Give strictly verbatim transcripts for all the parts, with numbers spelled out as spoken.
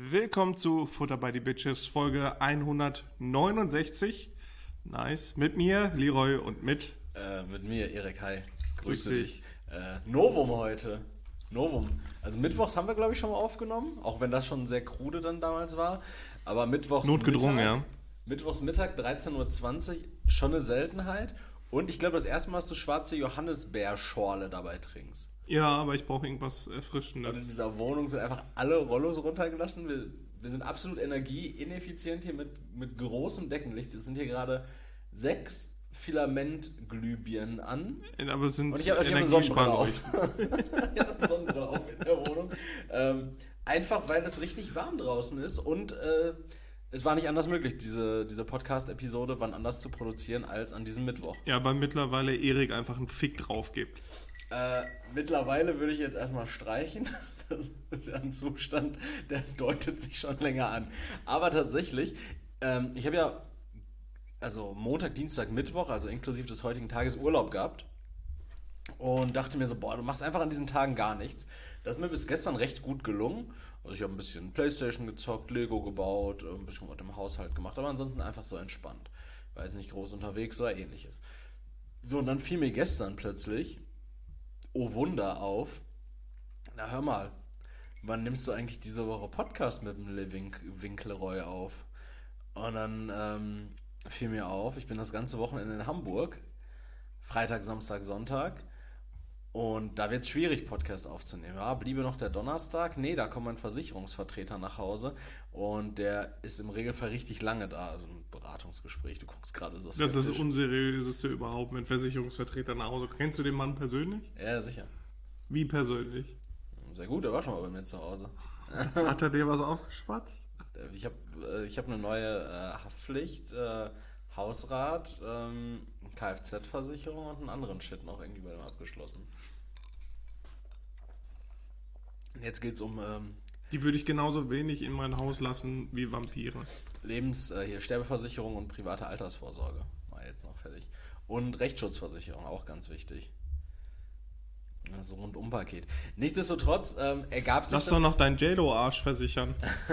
Willkommen zu Futter by the Bitches, Folge hundertneunundsechzig. Nice. Mit mir, Leroy, und mit... Äh, mit mir, Erik. Hi. Grüß Grüße dich. dich. Äh, Novum heute. Novum. Also mittwochs haben wir, glaube ich, schon mal aufgenommen, auch wenn das schon sehr krude dann damals war. Aber mittwochs Notgedrungen, Mittag, ja. Mittwochs Mittag, dreizehn Uhr zwanzig, schon eine Seltenheit. Und ich glaube, das erste Mal, dass du schwarze Johannisbeerschorle dabei trinkst. Ja, aber ich brauche irgendwas Und in Erfrischendes. dieser Wohnung sind einfach alle Rollos runtergelassen. Wir, wir sind absolut energieineffizient hier mit, mit großem Deckenlicht. Es sind hier gerade sechs Filamentglühbirnen an. Aber es sind Und ich habe hab eine Sonnenbrille auf. Energiesparleuchten. Ich habe eine Sonnenbrille auf in der Wohnung. Ähm, einfach, weil es richtig warm draußen ist und äh, es war nicht anders möglich, diese, diese Podcast-Episode wann anders zu produzieren als an diesem Mittwoch. Ja, weil mittlerweile Erik einfach einen Fick drauf gibt. Äh, mittlerweile würde ich jetzt erstmal streichen. Das ist ja ein Zustand, der deutet sich schon länger an. Aber tatsächlich, ähm, ich habe ja also Montag, Dienstag, Mittwoch, also inklusive des heutigen Tages Urlaub gehabt und dachte mir so, boah, du machst einfach an diesen Tagen gar nichts. Das ist mir bis gestern recht gut gelungen. Also ich habe ein bisschen Playstation gezockt, Lego gebaut, ein bisschen was im Haushalt gemacht, aber ansonsten einfach so entspannt. War jetzt nicht groß unterwegs oder ähnliches. So, und dann fiel mir gestern plötzlich, oh Wunder, auf, na hör mal, wann nimmst du eigentlich diese Woche Podcast mit dem Living Winkleroy auf? Und dann ähm, fiel mir auf, ich bin das ganze Wochenende in Hamburg, Freitag, Samstag, Sonntag, und da wird es schwierig, Podcast aufzunehmen. Ja, bliebe noch der Donnerstag, nee, da kommt mein Versicherungsvertreter nach Hause und der ist im Regelfall richtig lange da, also ein Beratungsgespräch, du guckst gerade so skeptisch. Das ist das Unseriöseste überhaupt mit Versicherungsvertretern nach Hause. Kennst du den Mann persönlich? Ja, sicher. Wie persönlich? Sehr gut, er war schon mal bei mir zu Hause. Hat er dir was aufgeschwatzt? Ich habe äh, ich hab eine neue äh, Haftpflicht, äh, Hausrat, ähm, Kfz-Versicherung und einen anderen Shit noch irgendwie bei dem abgeschlossen. Jetzt geht's um ähm, Die würde ich genauso wenig in mein Haus lassen wie Vampire. Lebens-, äh, hier Sterbeversicherung und private Altersvorsorge. War jetzt noch fertig. Und Rechtsschutzversicherung, auch ganz wichtig. Also Rundum-Paket. Nichtsdestotrotz ähm, ergab sich... Lass doch noch deinen J-Lo-Arsch versichern.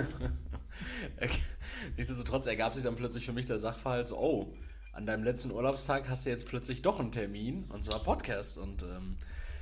Nichtsdestotrotz ergab sich dann plötzlich für mich der Sachverhalt so, oh, an deinem letzten Urlaubstag hast du jetzt plötzlich doch einen Termin, und zwar Podcast. Und ähm,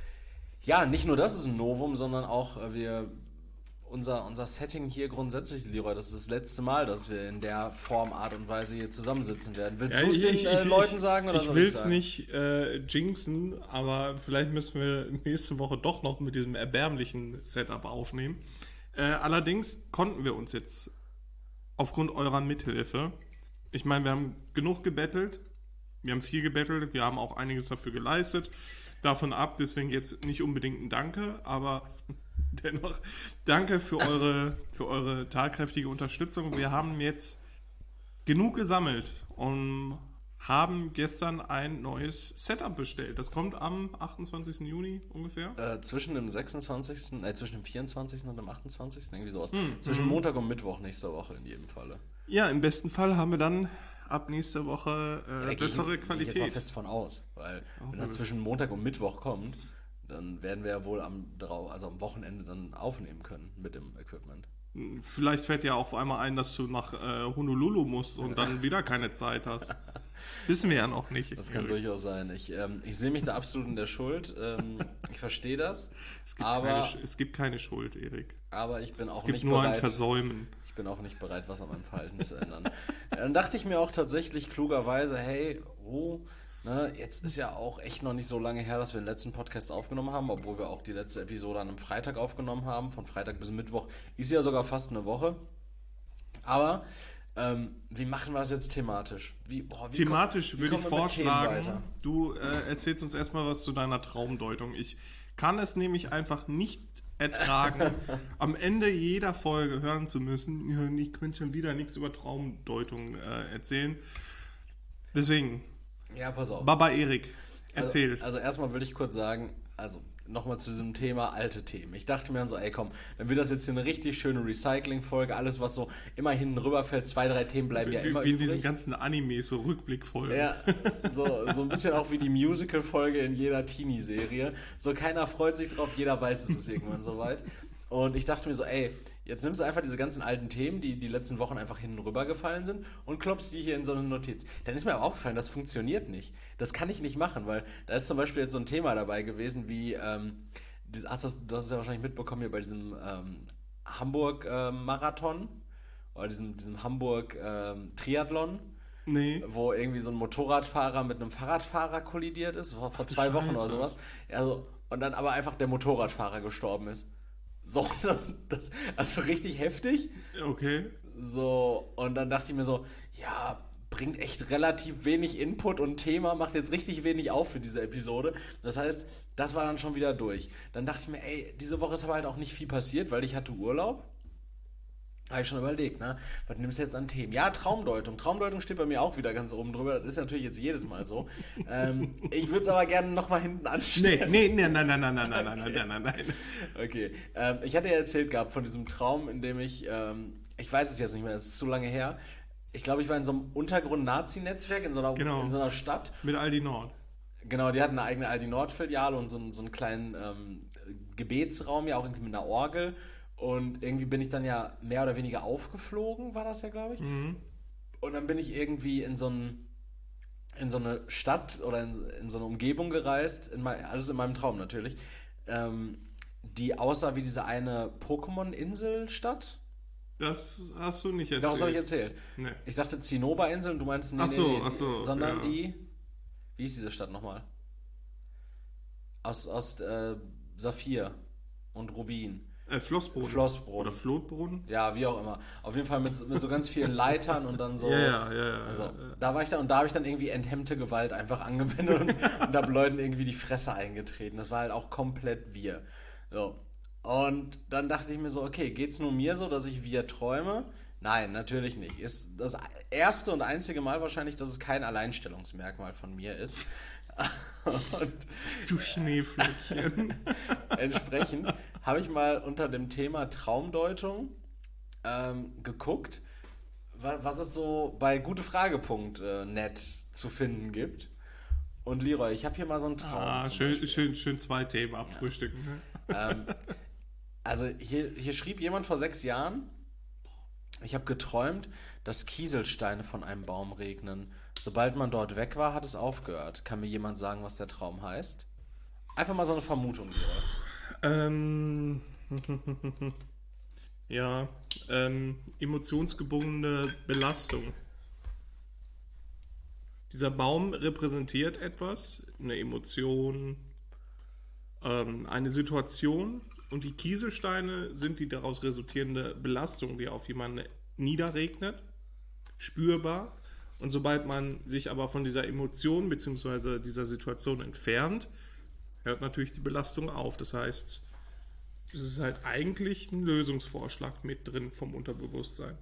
ja, nicht nur das ist ein Novum, sondern auch äh, wir... Unser, unser Setting hier grundsätzlich, Leroy, das ist das letzte Mal, dass wir in der Form, Art und Weise hier zusammensitzen werden. Willst Ja, du es ich- den ich- äh, ich- Leuten sagen oder Ich soll will ich es sagen? nicht äh, jinxen, aber vielleicht müssen wir nächste Woche doch noch mit diesem erbärmlichen Setup aufnehmen. Äh, allerdings konnten wir uns jetzt aufgrund eurer Mithilfe, ich meine, wir haben genug gebettelt, wir haben viel gebettelt, wir haben auch einiges dafür geleistet, davon ab, deswegen jetzt nicht unbedingt ein Danke, aber dennoch danke für eure, für eure tatkräftige Unterstützung. Wir haben jetzt genug gesammelt und haben gestern ein neues Setup bestellt. Das kommt am achtundzwanzigsten Juni ungefähr. Äh, zwischen dem sechsundzwanzigsten, äh, zwischen dem vierundzwanzigsten und dem achtundzwanzigsten irgendwie sowas. Hm, zwischen Montag und Mittwoch nächste Woche in jedem Falle. Ja, im besten Fall haben wir dann ab nächster Woche äh, Da bessere gehe ich- gehe ich jetzt mal Qualität. fest von aus, weil Auch wenn das wir- zwischen Montag und Mittwoch kommt, dann werden wir ja wohl am, drau- also am Wochenende dann aufnehmen können mit dem Equipment. Vielleicht fällt dir auf einmal ein, dass du nach äh, Honolulu musst und dann wieder keine Zeit hast. Wissen wir ja noch nicht. Das kann durchaus sein. Ich, ähm, ich sehe mich da absolut in der Schuld. Ähm, ich verstehe das. Es gibt, aber, keine, Sch- es gibt keine Schuld, Erik. aber ich bin auch Es gibt nicht nur ein bereit. Versäumen. Ich bin auch nicht bereit, was an meinem Verhalten zu ändern. Dann dachte ich mir auch tatsächlich klugerweise, hey, oh, ne, jetzt ist ja auch echt noch nicht so lange her, dass wir den letzten Podcast aufgenommen haben, obwohl wir auch die letzte Episode an einem Freitag aufgenommen haben. Von Freitag bis Mittwoch ist ja sogar fast eine Woche. Aber ähm, wie machen wir es jetzt thematisch? Wie, boah, wie Thematisch komm- wie würde ich kommen wir mit Themen vorschlagen, weiter? du äh, erzählst uns erstmal was zu deiner Traumdeutung. Ich kann es nämlich einfach nicht ertragen, am Ende jeder Folge hören zu müssen, ja, ich könnte schon wieder nichts über Traumdeutung äh, erzählen. Deswegen, Ja, pass auf. Baba Erik, erzähl. Also, also erstmal würde ich kurz sagen, also nochmal zu diesem Thema alte Themen. Ich dachte mir dann so, ey komm, dann wird das jetzt hier eine richtig schöne Recycling-Folge, alles was so immer hinten rüberfällt, zwei, drei Themen bleiben ja wie, immer wie in übrig. diesen ganzen Animes, so Rückblickfolgen. Ja, so, so ein bisschen auch wie die Musical-Folge in jeder Teenie-Serie. So keiner freut sich drauf, jeder weiß, es ist irgendwann soweit. Und ich dachte mir so, ey, jetzt nimmst du einfach diese ganzen alten Themen, die die letzten Wochen einfach hinten rübergefallen sind und klopfst die hier in so eine Notiz. Dann ist mir aber aufgefallen, das funktioniert nicht. Das kann ich nicht machen, weil da ist zum Beispiel jetzt so ein Thema dabei gewesen wie, ähm, dieses, hast du, das, du hast es ja wahrscheinlich mitbekommen hier bei diesem ähm, Hamburg-Marathon oder diesem, diesem Hamburg-Triathlon. Nee. Wo irgendwie so ein Motorradfahrer mit einem Fahrradfahrer kollidiert ist, vor, vor zwei Wochen oder sowas. Also, und dann aber einfach der Motorradfahrer gestorben ist. So, das, also richtig heftig. Okay. So, und dann dachte ich mir so, ja, bringt echt relativ wenig Input und Thema, macht jetzt richtig wenig auf für diese Episode. Das heißt, das war dann schon wieder durch. Dann dachte ich mir, ey, diese Woche ist aber halt auch nicht viel passiert, weil ich hatte Urlaub. Habe ich schon überlegt, ne? Was nimmst du jetzt an Themen? Ja, Traumdeutung. Traumdeutung steht bei mir auch wieder ganz oben drüber. Das ist natürlich jetzt jedes Mal so. ähm, ich würde es aber gerne nochmal hinten anstellen. Nee, nee, nee, nein, nein, nein, nein, nein, nein, nein, nein, nein. Okay. Ähm, ich hatte ja erzählt gehabt von diesem Traum, in dem ich, ähm, ich weiß es jetzt nicht mehr, es ist zu lange her. Ich glaube, ich war in so einem Untergrund-Nazi-Netzwerk in, so einer, Genau. in so einer Stadt. Mit Aldi Nord. Genau, die hatten eine eigene Aldi Nord-Filiale und so, einen- so einen kleinen ähm, Gebetsraum, ja auch irgendwie mit einer Orgel. Und irgendwie bin ich dann ja mehr oder weniger aufgeflogen, war das ja, glaube ich. Mhm. Und dann bin ich irgendwie in so, ein, in so eine Stadt oder in, in so eine Umgebung gereist, in mein, alles in meinem Traum natürlich, ähm, die aussah wie diese eine Pokémon-Insel-Stadt. Das hast du nicht erzählt. Daraus habe ich erzählt. Nee. Ich dachte Zinnober-Insel und du meintest, nee, Ach so, nee, nee, ach so, sondern ja. die, wie ist diese Stadt nochmal? Aus, aus äh, Saphir und Rubin. Äh, Flossbrunnen. Flossbrunnen. Oder Flotbrunnen. Ja, wie auch immer. Auf jeden Fall mit, mit so ganz vielen Leitern und dann so. Ja, ja, ja, ja. Also, ja. da war ich dann und da habe ich dann irgendwie enthemmte Gewalt einfach angewendet und, und habe Leuten irgendwie die Fresse eingetreten. Das war halt auch komplett wir. So. Und dann dachte ich mir so, okay, geht's nur mir so, dass ich wir träume? Nein, natürlich nicht. Ist das erste und einzige Mal wahrscheinlich, dass es kein Alleinstellungsmerkmal von mir ist. Und Du Schneeflöckchen. entsprechend habe ich mal unter dem Thema Traumdeutung ähm, geguckt, wa- was es so bei gute-Frage.net äh, net zu finden gibt. Und Leroy, ich habe hier mal so einen Traum. Ah, zum schön, Beispiel. schön, schön zwei Themen abfrühstücken. Ne? Ähm, also hier, hier schrieb jemand vor sechs Jahren, ich habe geträumt, dass Kieselsteine von einem Baum regnen. Sobald man dort weg war, hat es aufgehört. Kann mir jemand sagen, was der Traum heißt? Einfach mal so eine Vermutung, Leroy. Ähm, ja, ähm, emotionsgebundene Belastung. Dieser Baum repräsentiert etwas, eine Emotion, ähm, eine Situation und die Kieselsteine sind die daraus resultierende Belastung, die auf jemanden niederregnet, spürbar. Und sobald man sich aber von dieser Emotion bzw. dieser Situation entfernt, hört natürlich die Belastung auf. Das heißt, es ist halt eigentlich ein Lösungsvorschlag mit drin vom Unterbewusstsein.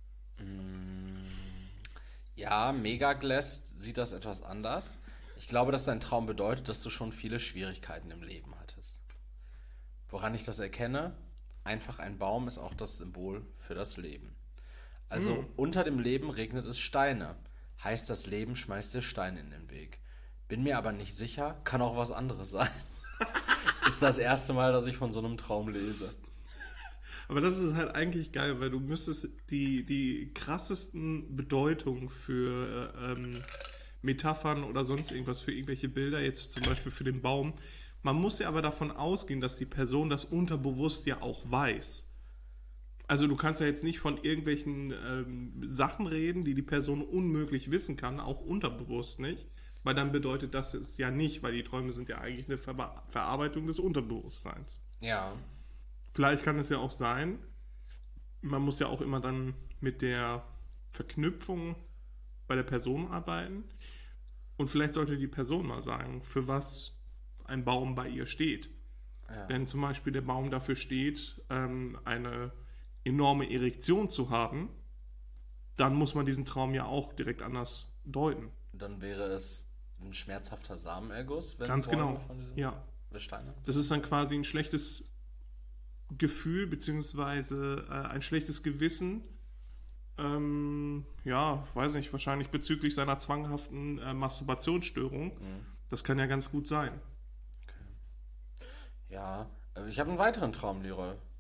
Ja, Megaglast sieht das etwas anders. Ich glaube, dass dein Traum bedeutet, dass du schon viele Schwierigkeiten im Leben hattest. Woran ich das erkenne? Einfach ein Baum ist auch das Symbol für das Leben. Also Hm. unter dem Leben regnet es Steine. Heißt, das Leben schmeißt dir Steine in den Weg. Bin mir aber nicht sicher, kann auch was anderes sein. Ist das erste Mal, dass ich von so einem Traum lese. Aber das ist halt eigentlich geil, weil du müsstest die, die krassesten Bedeutungen für äh, ähm, Metaphern oder sonst irgendwas, für irgendwelche Bilder, jetzt zum Beispiel für den Baum. Man muss ja aber davon ausgehen, dass die Person das unterbewusst ja auch weiß. Also du kannst ja jetzt nicht von irgendwelchen ähm, Sachen reden, die die Person unmöglich wissen kann, auch unterbewusst nicht, weil dann bedeutet das es ja nicht, weil die Träume sind ja eigentlich eine Ver- Verarbeitung des Unterbewusstseins. Ja. Vielleicht kann es ja auch sein, man muss ja auch immer dann mit der Verknüpfung bei der Person arbeiten und vielleicht sollte die Person mal sagen, für was ein Baum bei ihr steht. Ja. Wenn zum Beispiel der Baum dafür steht, ähm, eine enorme Erektion zu haben, dann muss man diesen Traum ja auch direkt anders deuten. Dann wäre es ein schmerzhafter Samenerguss, wenn Ganz Bäume genau, von diesen ja. Steine. Das ist dann quasi ein schlechtes Gefühl, beziehungsweise äh, ein schlechtes Gewissen, ähm, ja, weiß nicht, wahrscheinlich bezüglich seiner zwanghaften äh, Masturbationsstörung. Mhm. Das kann ja ganz gut sein. Ja, äh, ich habe einen weiteren Traum, Leroy.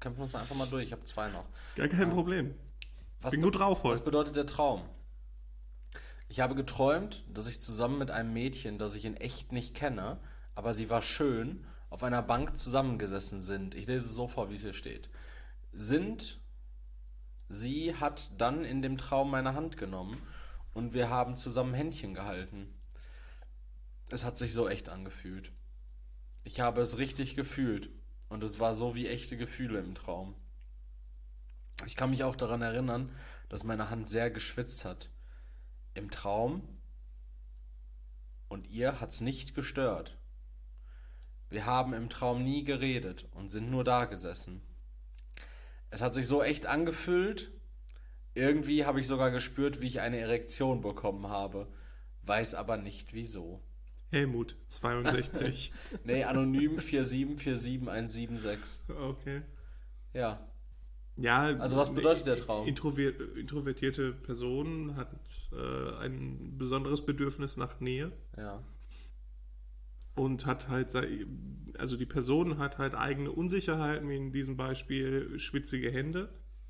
kämpfen uns einfach mal durch. Ich habe zwei noch. Gar kein Ja. Problem. Was Bin be- gut drauf heute. Was bedeutet der Traum? Ich habe geträumt, dass ich zusammen mit einem Mädchen, das ich in echt nicht kenne, aber sie war schön, auf einer Bank zusammengesessen sind. Ich lese es so vor, wie es hier steht. Sind, sie hat dann in dem Traum meine Hand genommen und wir haben zusammen Händchen gehalten. Es hat sich so echt angefühlt. Ich habe es richtig gefühlt und es war so wie echte Gefühle im Traum. Ich kann mich auch daran erinnern, dass meine Hand sehr geschwitzt hat. Im Traum. Und ihr hat's nicht gestört. Wir haben im Traum nie geredet und sind nur da gesessen. Es hat sich so echt angefühlt. Irgendwie habe ich sogar gespürt, wie ich eine Erektion bekommen habe. Weiß aber nicht wieso. Helmut, zweiundsechzig. Nee, anonym vier sieben vier sieben eins sieben sechs. Okay. Ja. Ja, Also was bedeutet der Traum? Introver introvertierte Person hat äh, ein besonderes Bedürfnis nach Nähe Ja. und hat halt, sei- also die Person hat halt eigene Unsicherheiten, wie in diesem Beispiel schwitzige Hände,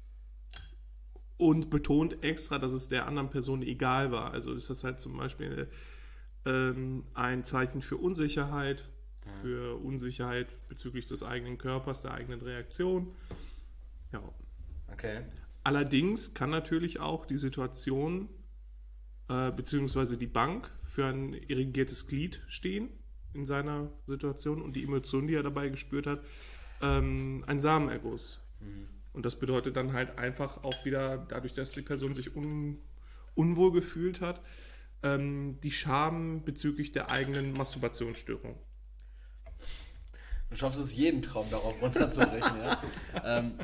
und betont extra, dass es der anderen Person egal war. Also ist das halt zum Beispiel ähm, ein Zeichen für Unsicherheit, für Unsicherheit bezüglich des eigenen Körpers, der eigenen Reaktion. Ja. Okay. Allerdings kann natürlich auch die Situation äh, beziehungsweise die Bank für ein irrigiertes Glied stehen in seiner Situation und die Emotion, die er dabei gespürt hat, ähm, ein Samenerguss. Mhm. Und das bedeutet dann halt einfach auch wieder, dadurch, dass die Person sich un unwohl gefühlt hat, ähm, die Scham bezüglich der eigenen Masturbationsstörung. Du schaffst es, jeden Traum darauf runterzubrechen, ja. ähm,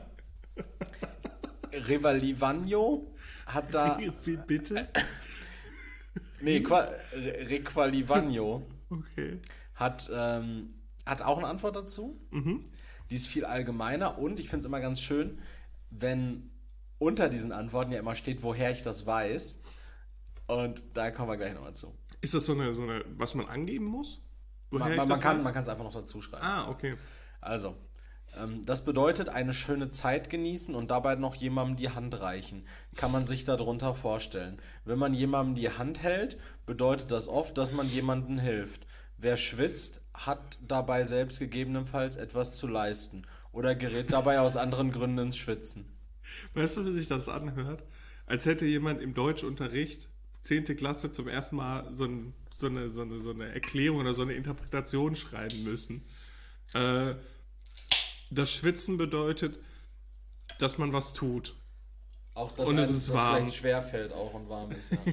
Revalivagno hat da. Wie bitte? Nee, Qua, Re- Requalivagno Okay. hat, ähm, hat auch eine Antwort dazu. Mhm. Die ist viel allgemeiner und ich finde es immer ganz schön, wenn unter diesen Antworten ja immer steht, woher ich das weiß. Und da kommen wir gleich nochmal zu. Ist das so eine, so eine, was man angeben muss? Woher Man, ich man, das man kann weiß? man kann es einfach noch dazu schreiben. Ah, okay. Also, ähm, das bedeutet eine schöne Zeit genießen und dabei noch jemandem die Hand reichen. Kann man sich darunter vorstellen. Wenn man jemandem die Hand hält, bedeutet das oft, dass man jemandem hilft. Wer schwitzt, hat dabei selbst gegebenenfalls etwas zu leisten oder gerät dabei aus anderen Gründen ins Schwitzen. Weißt du, wie sich das anhört? Als hätte jemand im Deutschunterricht, zehnte Klasse, zum ersten Mal so, ein, so, eine, so, eine, so eine Erklärung oder so eine Interpretation schreiben müssen. Äh, das Schwitzen bedeutet, dass man was tut. Auch dass Und es einem ist das warm. vielleicht schwerfällt auch und warm ist. Ja.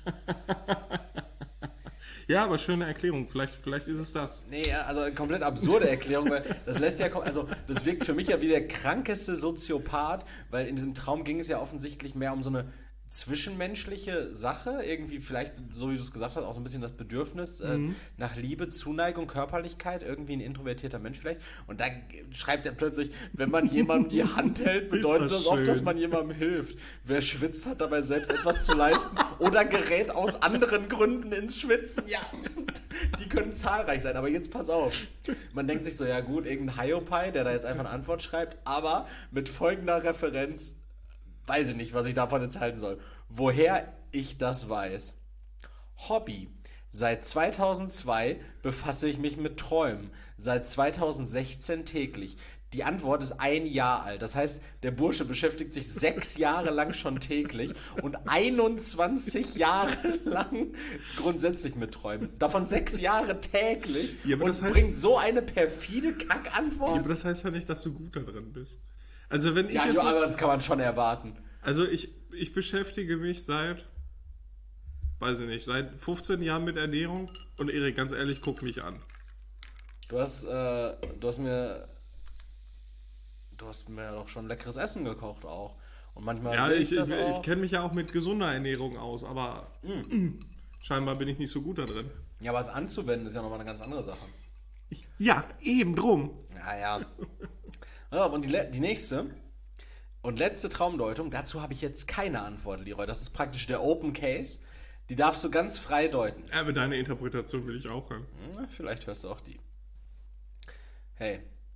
Ja, aber schöne Erklärung. Vielleicht, vielleicht ist es das. Nee, also eine komplett absurde Erklärung, weil das lässt ja, kom- also das wirkt für mich ja wie der krankeste Soziopath, weil in diesem Traum ging es ja offensichtlich mehr um so eine zwischenmenschliche Sache, irgendwie vielleicht, so wie du es gesagt hast, auch so ein bisschen das Bedürfnis äh, nach Liebe, Zuneigung, Körperlichkeit, irgendwie ein introvertierter Mensch vielleicht. Und da schreibt er plötzlich, wenn man jemandem die Hand hält, bedeutet das das oft, schön. dass man jemandem hilft. Wer schwitzt, hat dabei selbst etwas zu leisten oder gerät aus anderen Gründen ins Schwitzen. Ja, die können zahlreich sein, aber jetzt pass auf. Man denkt sich so, ja gut, irgendein Hiopai, der da jetzt einfach eine Antwort schreibt, aber mit folgender Referenz, weiß ich nicht, was ich davon jetzt halten soll. Woher ich das weiß. Hobby. Seit zweitausendzwei befasse ich mich mit Träumen. Seit zweitausendsechzehn täglich. Die Antwort ist ein Jahr alt. Das heißt, der Bursche beschäftigt sich sechs Jahre lang schon täglich und einundzwanzig Jahre lang grundsätzlich mit Träumen. Davon sechs Jahre täglich Ja, aber und das heißt- bringt so eine perfide Kackantwort. Ja, aber das heißt ja nicht, dass du gut da drin bist. Also wenn ich Ja, jetzt... jo, so- aber das kann man schon erwarten. Also ich, ich beschäftige mich seit, weiß ich nicht, seit fünfzehn Jahren mit Ernährung und Erik, ganz ehrlich, guck mich an. Du hast, äh, du hast mir, du hast mir doch schon leckeres Essen gekocht auch. Und manchmal Ja, sehe ich, ich das ich, ich auch. kenne mich ja auch mit gesunder Ernährung aus, aber scheinbar bin ich nicht so gut da drin. Ja, aber es anzuwenden ist ja nochmal eine ganz andere Sache. Ja, eben drum. Ja, ja. Ja, und die, le- die nächste und letzte Traumdeutung, dazu habe ich jetzt keine Antwort, Leroy. Das ist praktisch der Open Case. Die darfst du ganz frei deuten. Aber deine Interpretation will ich auch hören. Hm, vielleicht hörst du auch die. Hey,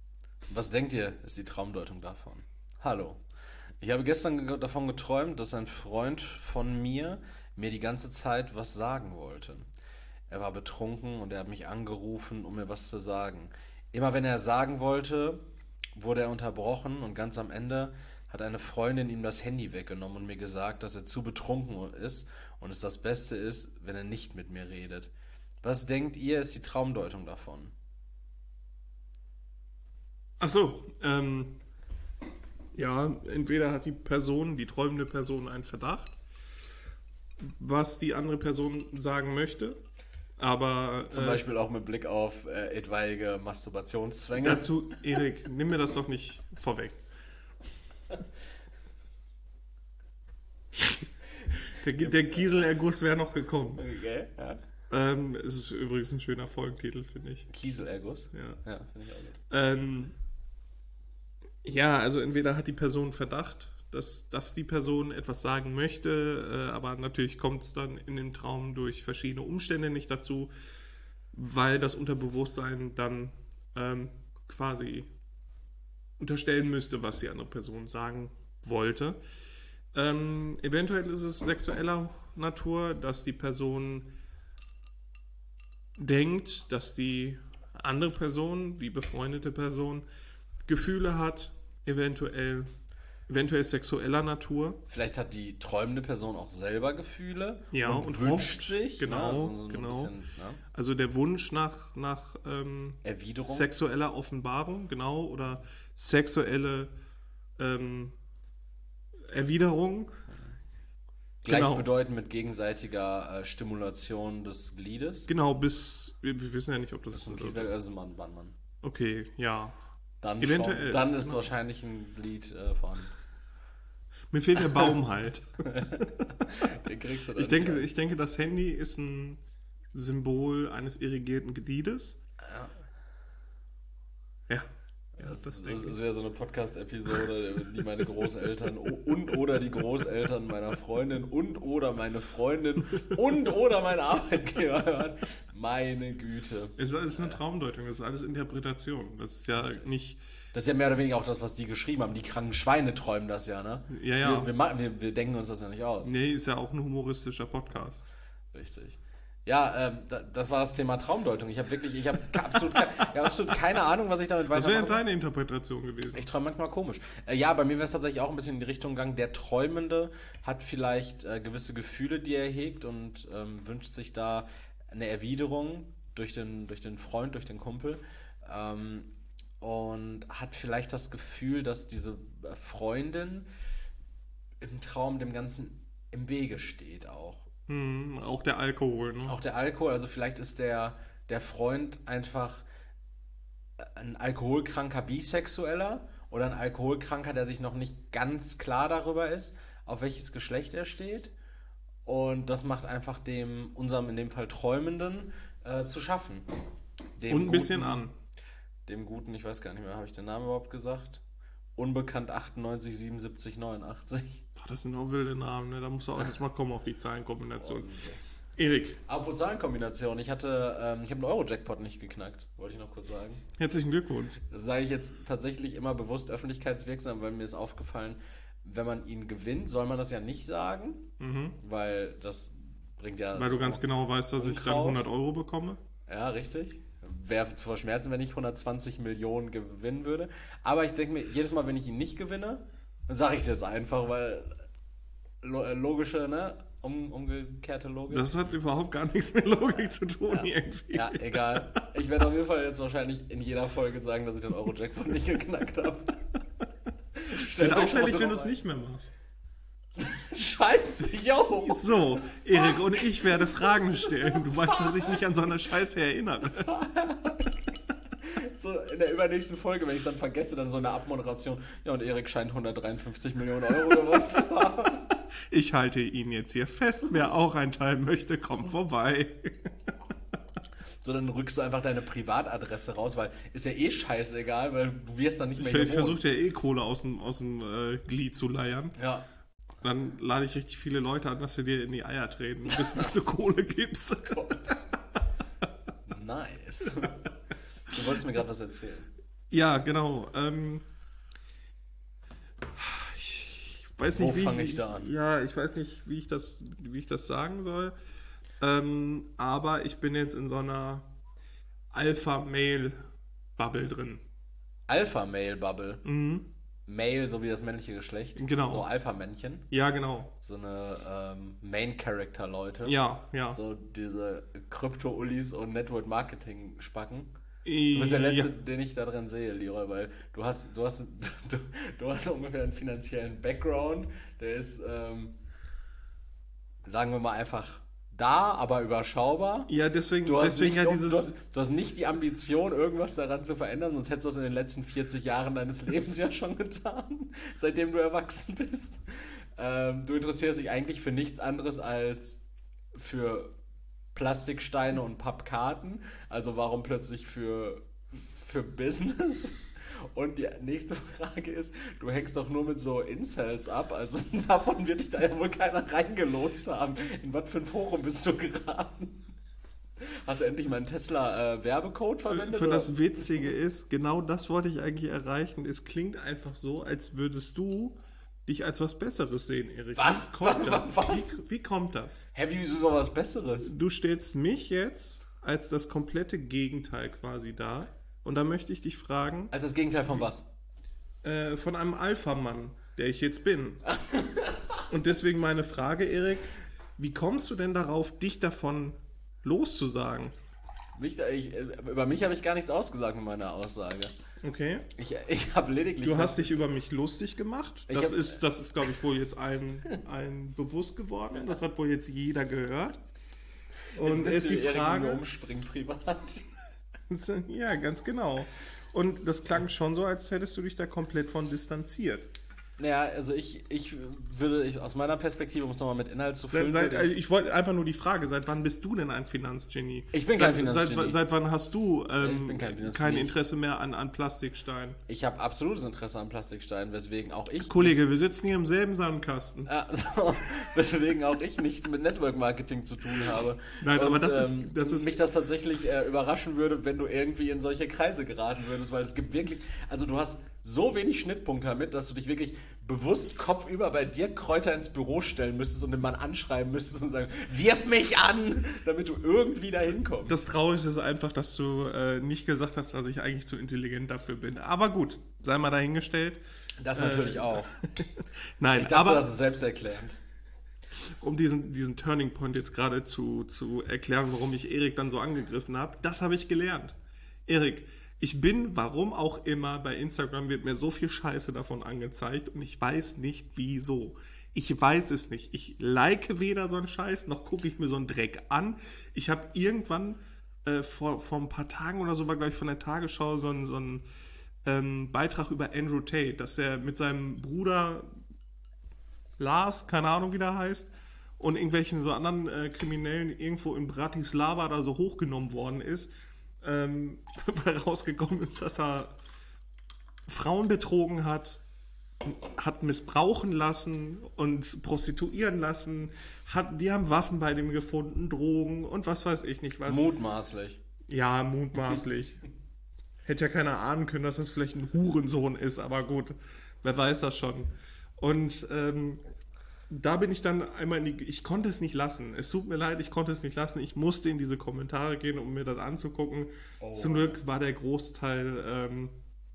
Was denkt ihr, ist die Traumdeutung davon? Hallo. Ich habe gestern ge- davon geträumt, dass ein Freund von mir mir die ganze Zeit was sagen wollte. Er war betrunken und er hat mich angerufen, um mir was zu sagen. Immer wenn er sagen wollte, wurde er unterbrochen und ganz am Ende hat eine Freundin ihm das Handy weggenommen und mir gesagt, dass er zu betrunken ist und es das Beste ist, wenn er nicht mit mir redet. Was denkt ihr, ist die Traumdeutung davon? Ach so, ähm, ja, entweder hat die Person, die träumende Person einen Verdacht, was die andere Person sagen möchte, aber Zum äh, Beispiel auch mit Blick auf äh, etwaige Masturbationszwänge. dazu, Erik, nimm mir das doch nicht vorweg. Der, der Kieselerguss wäre noch gekommen. Okay, ja. Ähm, es ist übrigens ein schöner Folgentitel, finde ich. Kieselerguss? Ja. Ja, finde ich auch gut. Ähm, ja, also entweder hat die Person Verdacht, dass, dass die Person etwas sagen möchte, äh, aber natürlich kommt es dann in dem Traum durch verschiedene Umstände nicht dazu, weil das Unterbewusstsein dann ähm, quasi unterstellen müsste, was die andere Person sagen wollte. Ähm, eventuell ist es sexueller Natur, dass die Person denkt, dass die andere Person, die befreundete Person, Gefühle hat, eventuell, eventuell sexueller Natur. Vielleicht hat die träumende Person auch selber Gefühle Ja, und, und wünscht hofft, sich. genau, ne, so, so ein genau. Bisschen, ne, Also der Wunsch nach, nach ähm, Erwiderung. sexueller Offenbarung, genau, oder sexuelle ähm, Erwiderung. Gleichbedeutend mit gegenseitiger äh, Stimulation des Gliedes. Genau, bis, wir, wir wissen ja nicht, ob das... Das ist ein Kiesel, also Mann, Mann, Mann. Okay, ja. Dann, Eventuell, schon, dann ist ne? wahrscheinlich ein Glied äh, vorhanden. Mir fehlt der Baum halt. Den kriegst du dann Ich denke, nicht ich denke, das Handy ist ein Symbol eines irrigierten Gliedes. Ja. Ja. Ja, Das, das das, denke das ich. wäre so eine Podcast-Episode, die meine Großeltern o- und oder die Großeltern meiner Freundin und oder meine Freundin und oder mein Arbeitgeber hören. Meine Güte. Es ist alles nur Traumdeutung, das ist alles Interpretation. Das ist ja nicht. Das ist ja mehr oder weniger auch das, was die geschrieben haben. Die kranken Schweine träumen das ja, ne? Ja, ja. Wir, wir, ma- wir, wir denken uns das ja nicht aus. Nee, ist ja auch ein humoristischer Podcast. Richtig. Ja, ähm, da, das war das Thema Traumdeutung. Ich habe wirklich, ich habe absolut, ke- ich hab absolut keine Ahnung, was ich damit Was wäre weitermachen denn soll. deine Interpretation gewesen? Ich träume manchmal komisch. Äh, ja, bei mir wäre es tatsächlich auch ein bisschen in die Richtung gegangen, der Träumende hat vielleicht äh, gewisse Gefühle, die er hegt und ähm, wünscht sich da eine Erwiderung durch den, durch den Freund, durch den Kumpel. Ähm, und hat vielleicht das Gefühl, dass diese äh, Freundin im Traum dem Ganzen im Wege steht auch. Hm, auch der Alkohol, ne? Auch der Alkohol, also vielleicht ist der, der Freund einfach ein alkoholkranker Bisexueller oder ein Alkoholkranker, der sich noch nicht ganz klar darüber ist, auf welches Geschlecht er steht. Und das macht einfach dem, unserem in dem Fall Träumenden, äh, zu schaffen. Dem Und ein bisschen guten- an. Dem guten, ich weiß gar nicht mehr, habe ich den Namen überhaupt gesagt? Unbekannt achtundneunzig, siebenundsiebzig, neunundachtzig. Boah, das sind auch wilde Namen, ne? Da musst du auch erstmal kommen auf die Zahlenkombination. Oh, Erik, apropos Zahlenkombination, ich hatte, ähm, ich habe einen Euro-Jackpot nicht geknackt, wollte ich noch kurz sagen. herzlichen Glückwunsch. Das sage ich jetzt tatsächlich immer bewusst öffentlichkeitswirksam, weil mir ist aufgefallen, wenn man ihn gewinnt, soll man das ja nicht sagen, weil das bringt ja... Mhm. Weil so du ganz genau weißt, dass ich dann Unkraut. hundert Euro bekomme. Ja, richtig. Wäre zu verschmerzen, wenn ich hundertzwanzig Millionen gewinnen würde. Aber ich denke mir, jedes Mal, wenn ich ihn nicht gewinne, dann sage ich es jetzt einfach, weil lo- äh, logische, ne? Um, umgekehrte Logik. Das hat überhaupt gar nichts mit Logik zu tun irgendwie. Ja, egal. Ich werde auf jeden Fall jetzt wahrscheinlich in jeder Folge sagen, dass ich den Euro-Jackpot nicht geknackt habe. Es wird auffällig, wenn du es nicht mehr machst. Scheiße, yo! So, Erik und ich werde Fragen stellen. Du weißt, dass ich mich an so eine Scheiße erinnere. So in der übernächsten Folge, wenn ich es dann vergesse, dann so eine Abmoderation. Ja, und Erik scheint hundertdreiundfünfzig Millionen Euro gewonnen zu haben. Ich halte ihn jetzt hier fest. Wer auch einteilen möchte, kommt vorbei. So, dann rückst du einfach deine Privatadresse raus, weil ist ja eh scheißegal, weil du wirst dann nicht mehr Ich, hier ich wohnen. versuche ja eh Kohle aus dem, aus dem äh, Glied zu leiern. Ja. Dann lade ich richtig viele Leute an, dass sie dir in die Eier treten, bis du Kohle gibst. Gott. Nice. Du wolltest mir gerade was erzählen. Ja, genau. Ähm, ich weiß nicht, Wo wie fange ich da an? Ja, ich weiß nicht, wie ich das, wie ich das sagen soll. Ähm, aber ich bin jetzt in so einer Alpha-Mail-Bubble drin. Alpha-Male-Bubble. Mhm. Male, so wie das männliche Geschlecht. Genau. So Alpha-Männchen. Ja, genau. So eine ähm, Main-Character-Leute. Ja, ja. So diese Krypto-Ullis und Network-Marketing-Spacken. Du bist der Letzte, Ja. den ich da drin sehe, Leroy, weil du hast, du hast, du, du hast ungefähr einen finanziellen Background, der ist, ähm, sagen wir mal einfach da, aber überschaubar. Ja, deswegen, Du hast, deswegen nicht, ja um- dieses. du, hast, du hast nicht die Ambition, irgendwas daran zu verändern, sonst hättest du das in den letzten vierzig Jahren deines Lebens ja schon getan, seitdem du erwachsen bist. Ähm, du interessierst dich eigentlich für nichts anderes als für Plastiksteine und Pappkarten. Also warum plötzlich für, für Business? Und die nächste Frage ist, du hängst doch nur mit so Incels ab, also davon wird dich da ja wohl keiner reingelotst haben. In was für ein Forum bist du geraten? Hast du endlich meinen Tesla-Werbecode verwendet? Für oder? das Witzige ist, genau das wollte ich eigentlich erreichen. Es klingt einfach so, als würdest du dich als was Besseres sehen, Erik. Was? Wie kommt Was? das? Was? Wie, wie kommt das? Hä, wie sogar was Besseres? Du stellst mich jetzt als das komplette Gegenteil quasi dar. Und da möchte ich dich fragen, Als das Gegenteil von was? äh, von einem Alpha-Mann, der ich jetzt bin. Und deswegen meine Frage, Erik, wie kommst du denn darauf, dich davon loszusagen? Mich, ich, über mich habe ich gar nichts ausgesagt mit meiner Aussage. Okay. Ich, ich habe lediglich... Du hast dich über mich lustig gemacht. Ich Das hab- ist, das ist, glaube ich, wohl jetzt ein, ein bewusst geworden. Das hat wohl jetzt jeder gehört. Und es ist die Frage. umspringen privat. Ja, ganz genau. Und das klang schon so, als hättest du dich da komplett von distanziert. Naja, also ich, ich würde, ich, aus meiner Perspektive, um es nochmal mit Inhalt zu füllen, Seit, würde also ich, ich wollte einfach nur die Frage, seit wann bist du denn ein Finanzgenie? Ich bin seit, kein Finanzgenie. Seit, seit wann hast du ähm, Ich bin kein Finanzgenie. kein Interesse mehr an, an Plastiksteinen? ich habe absolutes Interesse an Plastiksteinen, weswegen auch ich... Kollege, wir sitzen hier im selben Sandkasten. Also, weswegen auch ich nichts mit Network Marketing zu tun habe. Nein, Und, aber das ist- ähm, das ist- mich das tatsächlich äh, überraschen würde, wenn du irgendwie in solche Kreise geraten würdest, weil es gibt wirklich, also du hast so wenig Schnittpunkte damit, dass du dich wirklich bewusst kopfüber bei dir Kräuter ins Büro stellen müsstest und den Mann anschreiben müsstest und sagen, wirb mich an, damit du irgendwie da hinkommst. Das Traurige ist einfach, dass du äh, nicht gesagt hast, dass ich eigentlich zu intelligent dafür bin. Aber gut, sei mal dahingestellt. Das natürlich äh, auch. Nein, Ich dachte, aber das ist selbsterklärend. um diesen, diesen Turning Point jetzt gerade zu, zu erklären, warum ich Erik dann so angegriffen habe, das habe ich gelernt. Erik, ich bin, warum auch immer, bei Instagram wird mir so viel Scheiße davon angezeigt und ich weiß nicht, wieso. Ich weiß es nicht. Ich like weder so einen Scheiß, noch gucke ich mir so einen Dreck an. Ich habe irgendwann äh, vor, vor ein paar Tagen oder so, war glaube ich von der Tagesschau so ein, so ein ähm, Beitrag über Andrew Tate, dass er mit seinem Bruder Lars, keine Ahnung wie der heißt, und irgendwelchen so anderen äh, Kriminellen irgendwo in Bratislava da so hochgenommen worden ist, ähm, weil rausgekommen ist, dass er Frauen betrogen hat, hat missbrauchen lassen und prostituieren lassen, hat, die haben Waffen bei dem gefunden, Drogen und was weiß ich nicht was. Mutmaßlich. Ja, mutmaßlich. Hätte ja keiner ahnen können, dass das vielleicht ein Hurensohn ist, aber gut, wer weiß das schon. Und ähm, da bin ich dann einmal in die, ich konnte es nicht lassen. Es tut mir leid, ich konnte es nicht lassen. Ich musste in diese Kommentare gehen, um mir das anzugucken. Oh. Zum Glück war der Großteil ähm,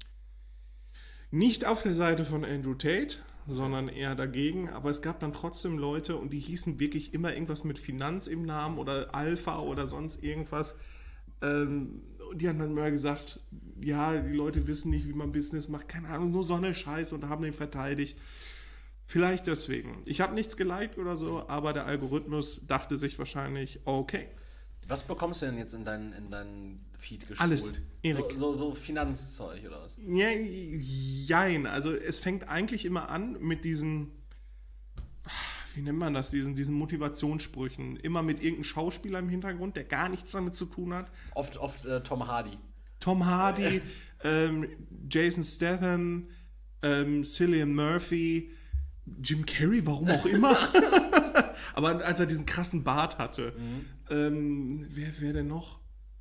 nicht auf der Seite von Andrew Tate, sondern eher dagegen. Aber es gab dann trotzdem Leute und die hießen wirklich immer irgendwas mit Finanz im Namen oder Alpha oder sonst irgendwas. Ähm, und die haben dann mal gesagt, ja, die Leute wissen nicht, wie man Business macht. Keine Ahnung, nur so eine Scheiße und haben den verteidigt. Vielleicht deswegen. Ich habe nichts geliked oder so, aber der Algorithmus dachte sich wahrscheinlich, okay. Was bekommst du denn jetzt in deinen, in deinen Feed gespult? Alles, Erik. So, so, so Finanzzeug oder was? Ja, jein. Also es fängt eigentlich immer an mit diesen, wie nennt man das, diesen, diesen Motivationssprüchen. Immer mit irgendeinem Schauspieler im Hintergrund, der gar nichts damit zu tun hat. Oft, oft äh, Tom Hardy. Tom Hardy, ähm, Jason Statham, ähm, Cillian Murphy, Jim Carrey, warum auch immer. Aber als er diesen krassen Bart hatte. Mhm. Ähm, wer, wer denn noch?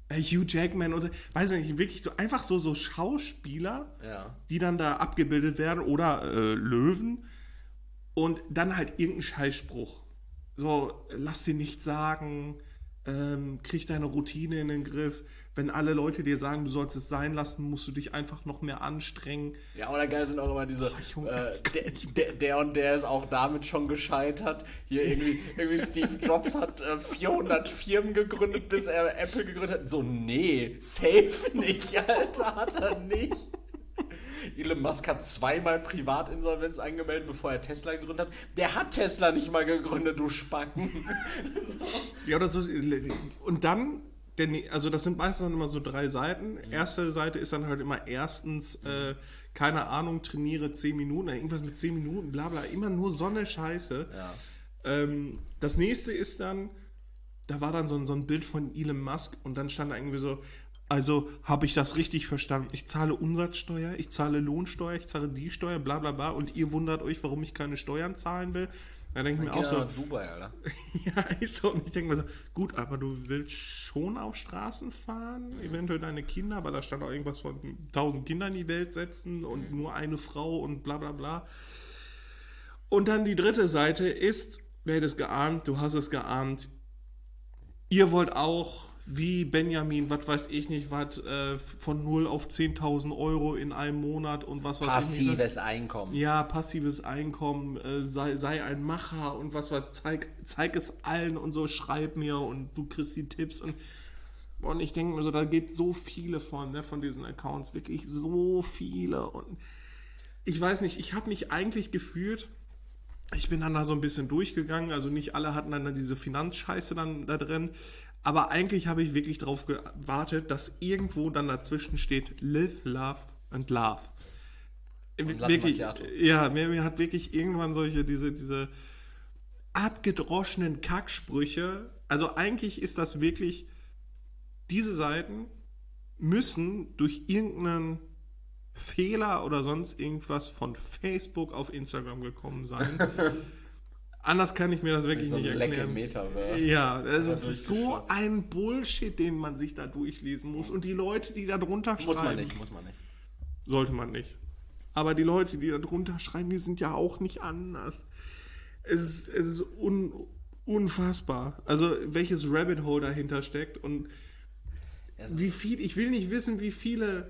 äh, Hugh Jackman oder, weiß ich nicht, wirklich so einfach so, so Schauspieler, Ja. die dann da abgebildet werden oder äh, Löwen und dann halt irgendein Scheißspruch. So, lass dir nichts sagen, ähm, krieg deine Routine in den Griff. Wenn alle Leute dir sagen, du sollst es sein lassen, musst du dich einfach noch mehr anstrengen. Ja, oder geil sind auch immer diese, Oh, Junge, äh, der, der, der und der ist auch damit schon gescheitert. Hier irgendwie, irgendwie Steve Jobs hat äh, vierhundert Firmen gegründet, bis er Apple gegründet hat. So, nee, safe nicht, Alter, hat er nicht. Elon Musk hat zweimal Privatinsolvenz angemeldet, bevor er Tesla gegründet hat. Der hat Tesla nicht mal gegründet, du Spacken. So. Ja, oder so. Und dann, der, also das sind meistens dann immer so drei Seiten. Mhm. Erste Seite ist dann halt immer erstens, äh, keine Ahnung, trainiere zehn Minuten, irgendwas mit zehn Minuten, bla bla, immer nur so eine Scheiße. Ja. Ähm, das nächste ist dann, da war dann so ein, so ein Bild von Elon Musk und dann stand da irgendwie so, also habe ich das richtig verstanden? Ich zahle Umsatzsteuer, ich zahle Lohnsteuer, ich zahle die Steuer, bla bla bla und ihr wundert euch, warum ich keine Steuern zahlen will. Da denke ich mir auch so, Dubai, Alter. ja, ist so. Und ich denke mir so, gut, aber du willst schon auf Straßen fahren, mhm. eventuell deine Kinder, aber da stand auch irgendwas von tausend Kindern in die Welt setzen und mhm. nur eine Frau und bla bla bla. Und dann die dritte Seite ist, wer hätte es geahnt, du hast es geahnt, ihr wollt auch wie Benjamin, was weiß ich nicht, was äh, von null auf zehntausend Euro in einem Monat und was weiß passives ich nicht. Passives Einkommen. Ja, passives Einkommen, äh, sei, sei ein Macher und was weiß, zeig, zeig es allen und so, schreib mir und du kriegst die Tipps und, und ich denke mir so, da geht so viele von, ne, von diesen Accounts, wirklich so viele und ich weiß nicht, ich habe mich eigentlich gefühlt, ich bin dann da so ein bisschen durchgegangen, also nicht alle hatten dann diese Finanzscheiße dann da drin, aber eigentlich habe ich wirklich darauf gewartet, dass irgendwo dann dazwischen steht Live, Love and Love. Und wirklich, ja, mir, mir hat wirklich irgendwann solche, diese, diese abgedroschenen Kacksprüche, also eigentlich ist das wirklich, diese Seiten müssen durch irgendeinen Fehler oder sonst irgendwas von Facebook auf Instagram gekommen sein. Anders kann ich mir das wirklich so nicht erklären. Metaverse. Ja, es ist so ein Bullshit, den man sich da durchlesen muss. Und die Leute, die da drunter schreiben... Muss man nicht, muss man nicht. Sollte man nicht. Aber die Leute, die da drunter schreiben, die sind ja auch nicht anders. Es ist, es ist un, unfassbar. Also, welches Rabbit Hole dahinter steckt und also wie viel... Ich will nicht wissen, wie viele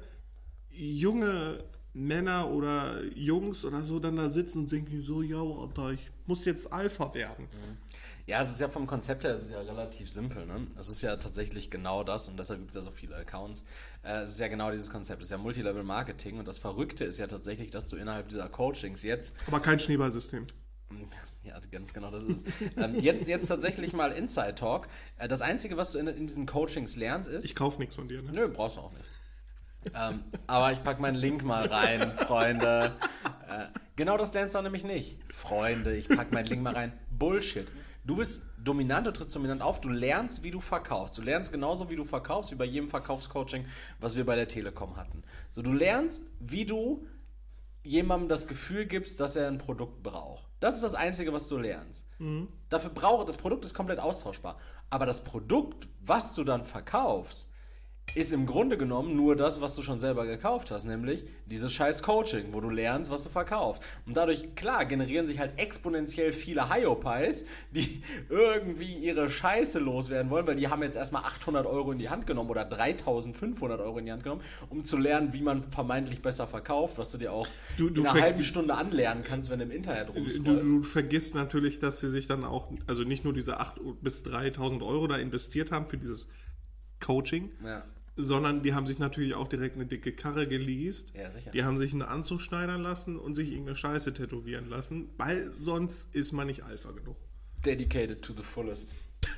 junge Männer oder Jungs oder so dann da sitzen und denken so, ja, Alter, ich muss jetzt Alpha werden. Ja, es ist ja vom Konzept her, es ist ja relativ simpel, ne? Es ist ja tatsächlich genau das und deshalb gibt es ja so viele Accounts. Äh, es ist ja genau dieses Konzept, es ist ja Multilevel-Marketing und das Verrückte ist ja tatsächlich, dass du innerhalb dieser Coachings jetzt... Aber kein Schneeballsystem. Ja, ganz genau, das ist ähm, jetzt, jetzt tatsächlich mal Inside Talk. Äh, das Einzige, was du in, in diesen Coachings lernst, ist... Ich kaufe nichts von dir, ne? Nö, brauchst du auch nicht. ähm, aber ich packe meinen Link mal rein, Freunde. Äh, genau das lernst du auch nämlich nicht. Freunde, ich packe meinen Link mal rein. Bullshit. Du bist dominant, du trittst dominant auf, du lernst, wie du verkaufst. Du lernst genauso, wie du verkaufst, wie bei jedem Verkaufscoaching, was wir bei der Telekom hatten. So, du lernst, wie du jemandem das Gefühl gibst, dass er ein Produkt braucht. Das ist das Einzige, was du lernst. Mhm. Dafür brauche, das Produkt ist komplett austauschbar. Aber das Produkt, was du dann verkaufst, ist im Grunde genommen nur das, was du schon selber gekauft hast, nämlich dieses scheiß Coaching, wo du lernst, was du verkaufst. Und dadurch, klar, generieren sich halt exponentiell viele Hyopies, die irgendwie ihre Scheiße loswerden wollen, weil die haben jetzt erstmal achthundert Euro in die Hand genommen oder dreitausendfünfhundert Euro in die Hand genommen, um zu lernen, wie man vermeintlich besser verkauft, was du dir auch du, du in einer halben Stunde anlernen kannst, wenn du im Internet rumscrollst. Du, du vergisst natürlich, dass sie sich dann auch, also nicht nur diese achttausend bis dreitausend Euro da investiert haben für dieses Coaching, ja. sondern die haben sich natürlich auch direkt eine dicke Karre geleast. Ja, sicher. Die haben sich einen Anzug schneidern lassen und sich irgendeine Scheiße tätowieren lassen, weil sonst ist man nicht Alpha genug. Dedicated to the fullest.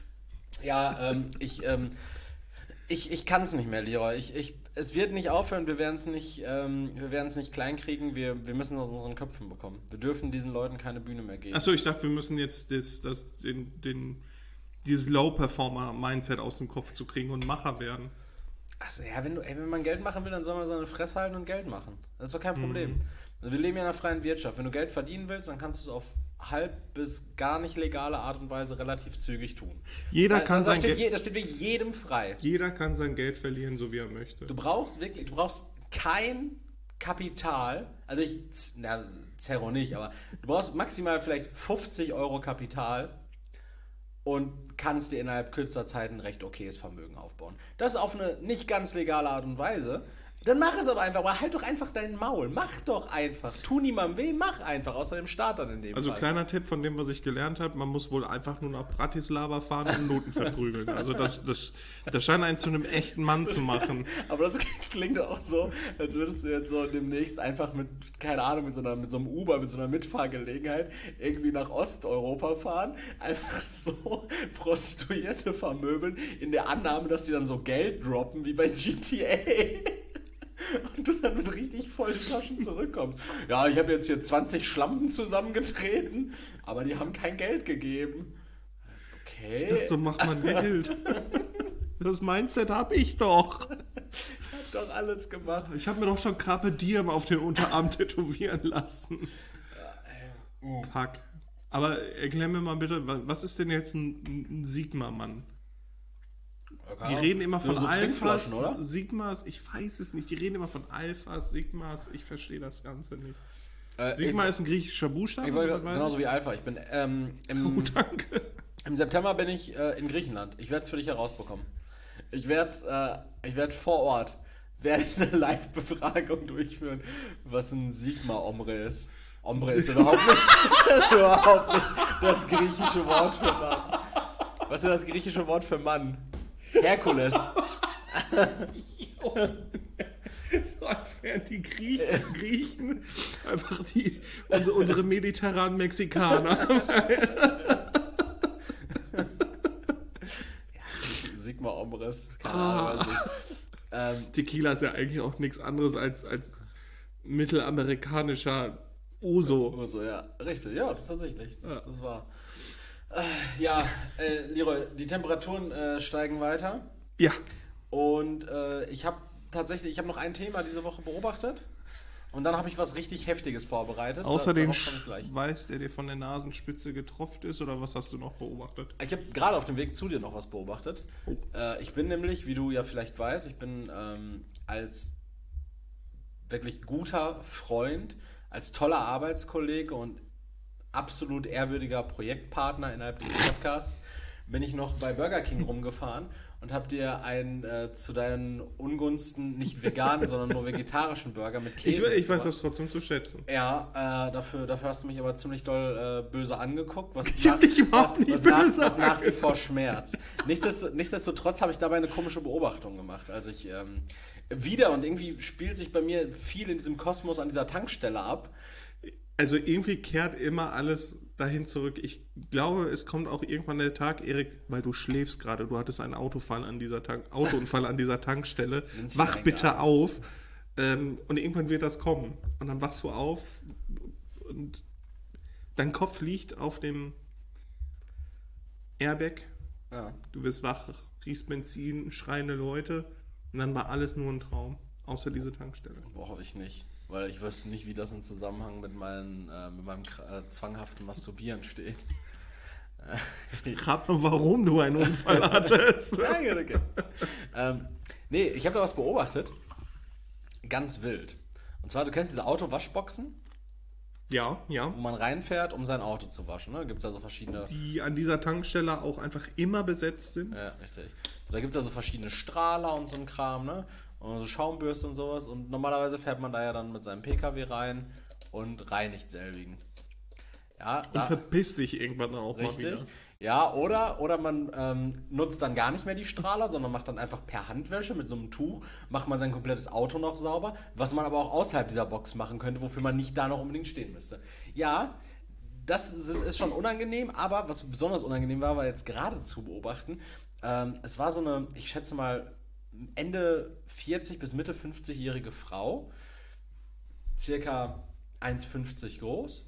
Ja, ähm, ich, ähm, ich, ich kann es nicht mehr, Leroy. Ich, ich, es wird nicht aufhören, wir werden es nicht, ähm, wir werden es nicht kleinkriegen, wir, wir müssen es aus unseren Köpfen bekommen. Wir dürfen diesen Leuten keine Bühne mehr geben. Achso, ich dachte, wir müssen jetzt das, das, den, den, dieses Low-Performer-Mindset aus dem Kopf zu kriegen und Macher werden. Achso, ja, wenn, du, ey, wenn man Geld machen will, dann soll man so eine Fresse halten und Geld machen. Das ist doch kein Problem. Mhm. Also wir leben ja in einer freien Wirtschaft. Wenn du Geld verdienen willst, dann kannst du es auf halb bis gar nicht legale Art und Weise relativ zügig tun. Jeder Weil, kann das, das, sein steht Geld, je, das steht wirklich jedem frei. jeder kann sein Geld verlieren, so wie er möchte. Du brauchst wirklich, du brauchst kein Kapital, also ich, na, Zerro nicht, aber du brauchst maximal vielleicht fünfzig Euro Kapital und kannst dir innerhalb kürzester Zeit ein recht okayes Vermögen aufbauen. Das auf eine nicht ganz legale Art und Weise. Dann mach es aber einfach, aber halt doch einfach deinen Maul. Mach doch einfach. Tu niemandem weh, mach einfach, außer dem Staat dann in dem Also Fall. kleiner Tipp von dem, was ich gelernt habe, man muss wohl einfach nur nach Bratislava fahren und Noten verprügeln. Also das, das, das scheint einen zu einem echten Mann zu machen. Aber das klingt auch so, als würdest du jetzt so demnächst einfach mit, keine Ahnung, mit so, einer, mit so einem Uber, mit so einer Mitfahrgelegenheit irgendwie nach Osteuropa fahren, einfach so Prostituierte vermöbeln, in der Annahme, dass die dann so Geld droppen, wie bei G T A. Und du dann mit richtig vollen Taschen zurückkommst. Ja, ich habe jetzt hier zwanzig Schlampen zusammengetreten, aber die haben kein Geld gegeben. Okay. Ich dachte, so macht man Geld. Das Mindset habe ich doch. Ich hab doch alles gemacht. Ich habe mir doch schon Carpe Diem auf den Unterarm tätowieren lassen. Pack. Aber erklär mir mal bitte, was ist denn jetzt ein, ein Sigma-Mann? Die reden immer von so Alphas, oder? Sigmas, ich weiß es nicht. Die reden immer von Alphas, Sigmas, ich verstehe das Ganze nicht. Äh, Sigma ich, ist ein griechischer Buchstabe. ich wollte, soweit weiß genauso wie Alpha. Ich bin ähm, im, Oh, danke. im September bin ich äh, in Griechenland. Ich werde es für dich herausbekommen. Ich werde äh, ich werd vor Ort werde ich eine Live-Befragung durchführen, was ein Sigma-Ombre ist. Ombre ist überhaupt nicht, ist überhaupt nicht das griechische Wort für Mann. Was ist das griechische Wort für Mann? Herkules. So als wären die Griechen, Griechen einfach die, unsere, unsere mediterranen Mexikaner. Sigma Ombres, keine Ahnung. Ah. Ähm, Tequila ist ja eigentlich auch nichts anderes als, als mittelamerikanischer Oso. Nur so, ja. Richtig, ja, das tatsächlich. Das, ja. das war. Äh, ja, äh, Leroy, die Temperaturen äh, steigen weiter. Ja. Und äh, ich habe tatsächlich, ich habe noch ein Thema diese Woche beobachtet. Und dann habe ich was richtig Heftiges vorbereitet. Außer da, den Schweiß, der dir von der Nasenspitze getropft ist, oder was hast du noch beobachtet? Ich habe gerade auf dem Weg zu dir noch was beobachtet. Oh. Äh, ich bin nämlich, wie du ja vielleicht weißt, ich bin ähm, als wirklich guter Freund, als toller Arbeitskollege und absolut ehrwürdiger Projektpartner innerhalb des Podcasts, bin ich noch bei Burger King rumgefahren und habe dir einen äh, zu deinen Ungunsten nicht veganen, sondern nur vegetarischen Burger mit Käse. Ich, ich weiß das trotzdem zu schätzen. Ja, äh, dafür, dafür hast du mich aber ziemlich doll äh, böse angeguckt, was, ich hab dich überhaupt nicht was, böse nach, was nach wie vor schmerzt. Nichtsdestotrotz, nichtsdestotrotz habe ich dabei eine komische Beobachtung gemacht, als ich ähm, wieder, und irgendwie spielt sich bei mir viel in diesem Kosmos an dieser Tankstelle ab. Also irgendwie kehrt immer alles dahin zurück. Ich glaube, es kommt auch irgendwann der Tag, Erik, weil du schläfst gerade, du hattest einen Autofall an dieser Tank, Autounfall an dieser Tankstelle. Wach bitte auf. Ähm, und irgendwann wird das kommen. Und dann wachst du auf und dein Kopf liegt auf dem Airbag. Ja. Du wirst wach, riechst Benzin, schreiende Leute. Und dann war alles nur ein Traum. Außer diese Tankstelle. Boah, hoffe ich nicht. Weil ich wüsste nicht, wie das im Zusammenhang mit, meinen, äh, mit meinem äh, zwanghaften Masturbieren steht. Rat mal, warum du einen Unfall hattest. Danke, danke. ähm, nee, ich habe da was beobachtet. Ganz wild. Und zwar, du kennst diese Autowaschboxen? Ja, ja. Wo man reinfährt, um sein Auto zu waschen. Ne? Da gibt es ja so verschiedene... Die an dieser Tankstelle auch einfach immer besetzt sind. Ja, richtig. Da gibt es ja so verschiedene Strahler und so ein Kram, ne? Und so Schaumbürste und sowas. Und normalerweise fährt man da ja dann mit seinem P K W rein und reinigt selbigen. Ja, und verpisst dich irgendwann auch richtig. mal wieder. Ja, oder, oder man ähm, nutzt dann gar nicht mehr die Strahler, sondern macht dann einfach per Handwäsche mit so einem Tuch, macht man sein komplettes Auto noch sauber, was man aber auch außerhalb dieser Box machen könnte, wofür man nicht da noch unbedingt stehen müsste. Ja, das ist schon unangenehm, aber was besonders unangenehm war, war jetzt gerade zu beobachten, ähm, es war so eine, ich schätze mal, Ende vierzig bis Mitte fünfzig-jährige Frau, circa eins Komma fünfzig groß,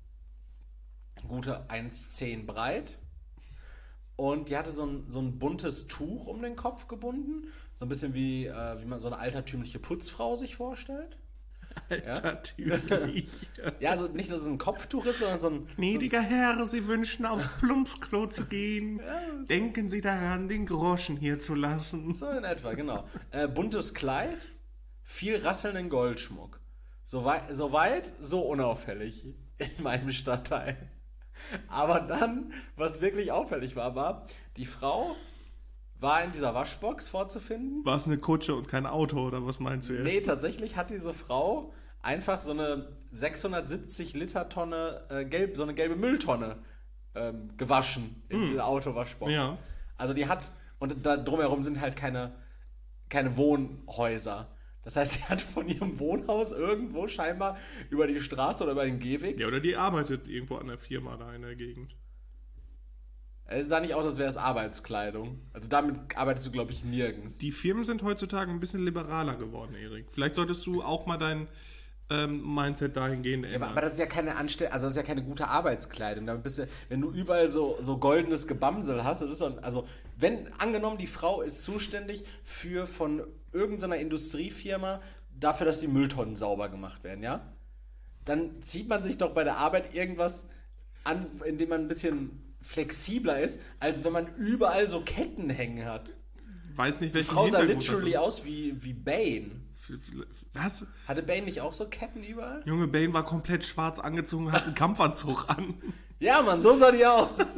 gute eins Komma zehn breit, und die hatte so ein, so ein buntes Tuch um den Kopf gebunden, so ein bisschen wie, äh, wie man so eine altertümliche Putzfrau sich vorstellt. Alter, Ja? natürlich. Ja, also nicht, dass es ein Kopftuch ist, sondern so ein... Gnädiger Herr, Sie wünschen aufs Plumpsklo zu gehen. Denken Sie daran, den Groschen hier zu lassen. So in etwa, genau. Äh, buntes Kleid, viel rasselnden Goldschmuck. Soweit, so weit, so unauffällig in meinem Stadtteil. Aber dann, was wirklich auffällig war, war, die Frau war in dieser Waschbox vorzufinden. War es eine Kutsche und kein Auto, oder was meinst du jetzt? Nee, tatsächlich hat diese Frau einfach so eine sechshundertsiebzig Liter Tonne, äh, gelb, so eine gelbe Mülltonne ähm, gewaschen in dieser Autowaschbox. Ja. Also die hat, und da drumherum sind halt keine, keine Wohnhäuser. Das heißt, sie hat von ihrem Wohnhaus irgendwo scheinbar über die Straße oder über den Gehweg. Ja, oder die arbeitet irgendwo an der Firma da in der Gegend. Es sah nicht aus, als wäre es Arbeitskleidung. Also damit arbeitest du, glaube ich, nirgends. Die Firmen sind heutzutage ein bisschen liberaler geworden, Erik. Vielleicht solltest du auch mal dein ähm, Mindset dahingehend Ja, ändern. aber, aber das ist ja keine Anstell also das ist ja keine gute Arbeitskleidung. Damit bist du, wenn du überall so, so goldenes Gebamsel hast, das ist so ein, also wenn angenommen die Frau ist zuständig für von irgendeiner Industriefirma dafür, dass die Mülltonnen sauber gemacht werden, ja? Dann zieht man sich doch bei der Arbeit irgendwas an, in dem man ein bisschen flexibler ist, als wenn man überall so Ketten hängen hat. Weiß nicht, Die welchen Frau sah Hintergrund literally das aus wie, wie Bane. ist. Was? Hatte Bane nicht auch so Ketten überall? Junge, Bane war komplett schwarz angezogen und hat einen Kampfanzug an. Ja, Mann, so sah die aus.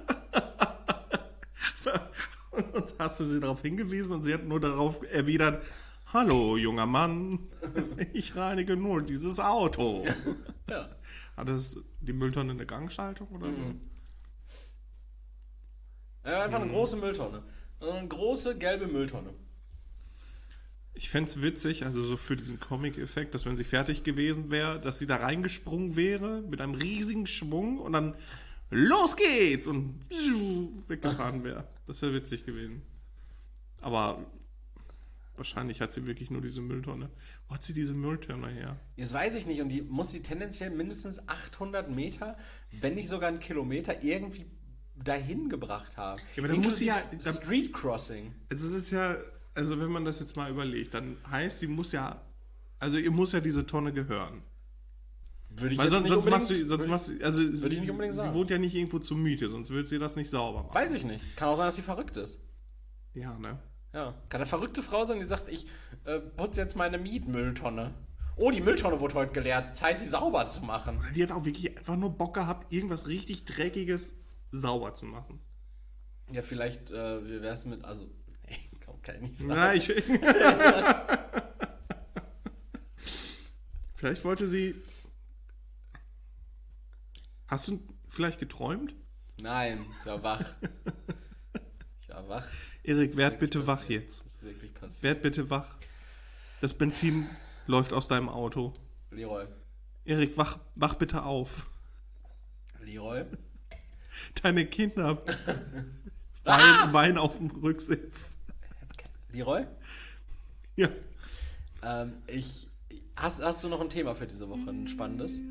Und hast du sie darauf hingewiesen und sie hat nur darauf erwidert, hallo, junger Mann, ich reinige nur dieses Auto. Ja. Hat das die Mülltonne eine Gangschaltung oder so? Mhm. Ja, einfach eine große Mülltonne. Eine große gelbe Mülltonne. Ich fände es witzig, also so für diesen Comic-Effekt, dass wenn sie fertig gewesen wäre, dass sie da reingesprungen wäre mit einem riesigen Schwung und dann los geht's und weggefahren wäre. Das wäre witzig gewesen. Aber wahrscheinlich hat sie wirklich nur diese Mülltonne. Wo hat sie diese Mülltonne her? Jetzt weiß ich nicht, und die muss sie tendenziell mindestens achthundert Meter, wenn nicht sogar einen Kilometer, irgendwie dahin gebracht haben. Ja, aber dann muss sie ja- Inklusive Street Crossing. Also es ist ja, also wenn man das jetzt mal überlegt, dann heißt, sie muss ja, also ihr muss ja diese Tonne gehören. Würde ich Weil jetzt sonst, nicht sonst machst unbedingt- du, sonst würde machst du, also würde ich nicht unbedingt sie sagen. wohnt ja nicht irgendwo zur Miete, sonst würde sie das nicht sauber machen. Weiß ich nicht. Kann auch sein, dass sie verrückt ist. Ja, ne? Ja. Kann eine verrückte Frau sein, die sagt, ich äh, putze jetzt meine Mietmülltonne. Oh, die Mülltonne wurde heute geleert. Zeit, die sauber zu machen. Die hat auch wirklich einfach nur Bock gehabt, irgendwas richtig Dreckiges sauber zu machen. Ja, vielleicht, äh, wie wär's mit, also, nee, kann, kann ich nicht sagen. Na, ich. Vielleicht wollte sie. Hast du vielleicht geträumt? Nein, ich war wach. Ich war wach. Erik, Das ist werd wirklich bitte wach passiert. jetzt. Das ist wirklich passiert. Werd bitte wach. Das Benzin läuft aus deinem Auto. Leroy. Erik, wach, wach bitte auf. Leroy? Deine Kinder Ah! weinen, weinen auf dem Rücksitz. Leroy? Ja. Ähm, ich. Hast, hast du noch ein Thema für diese Woche? Ein spannendes?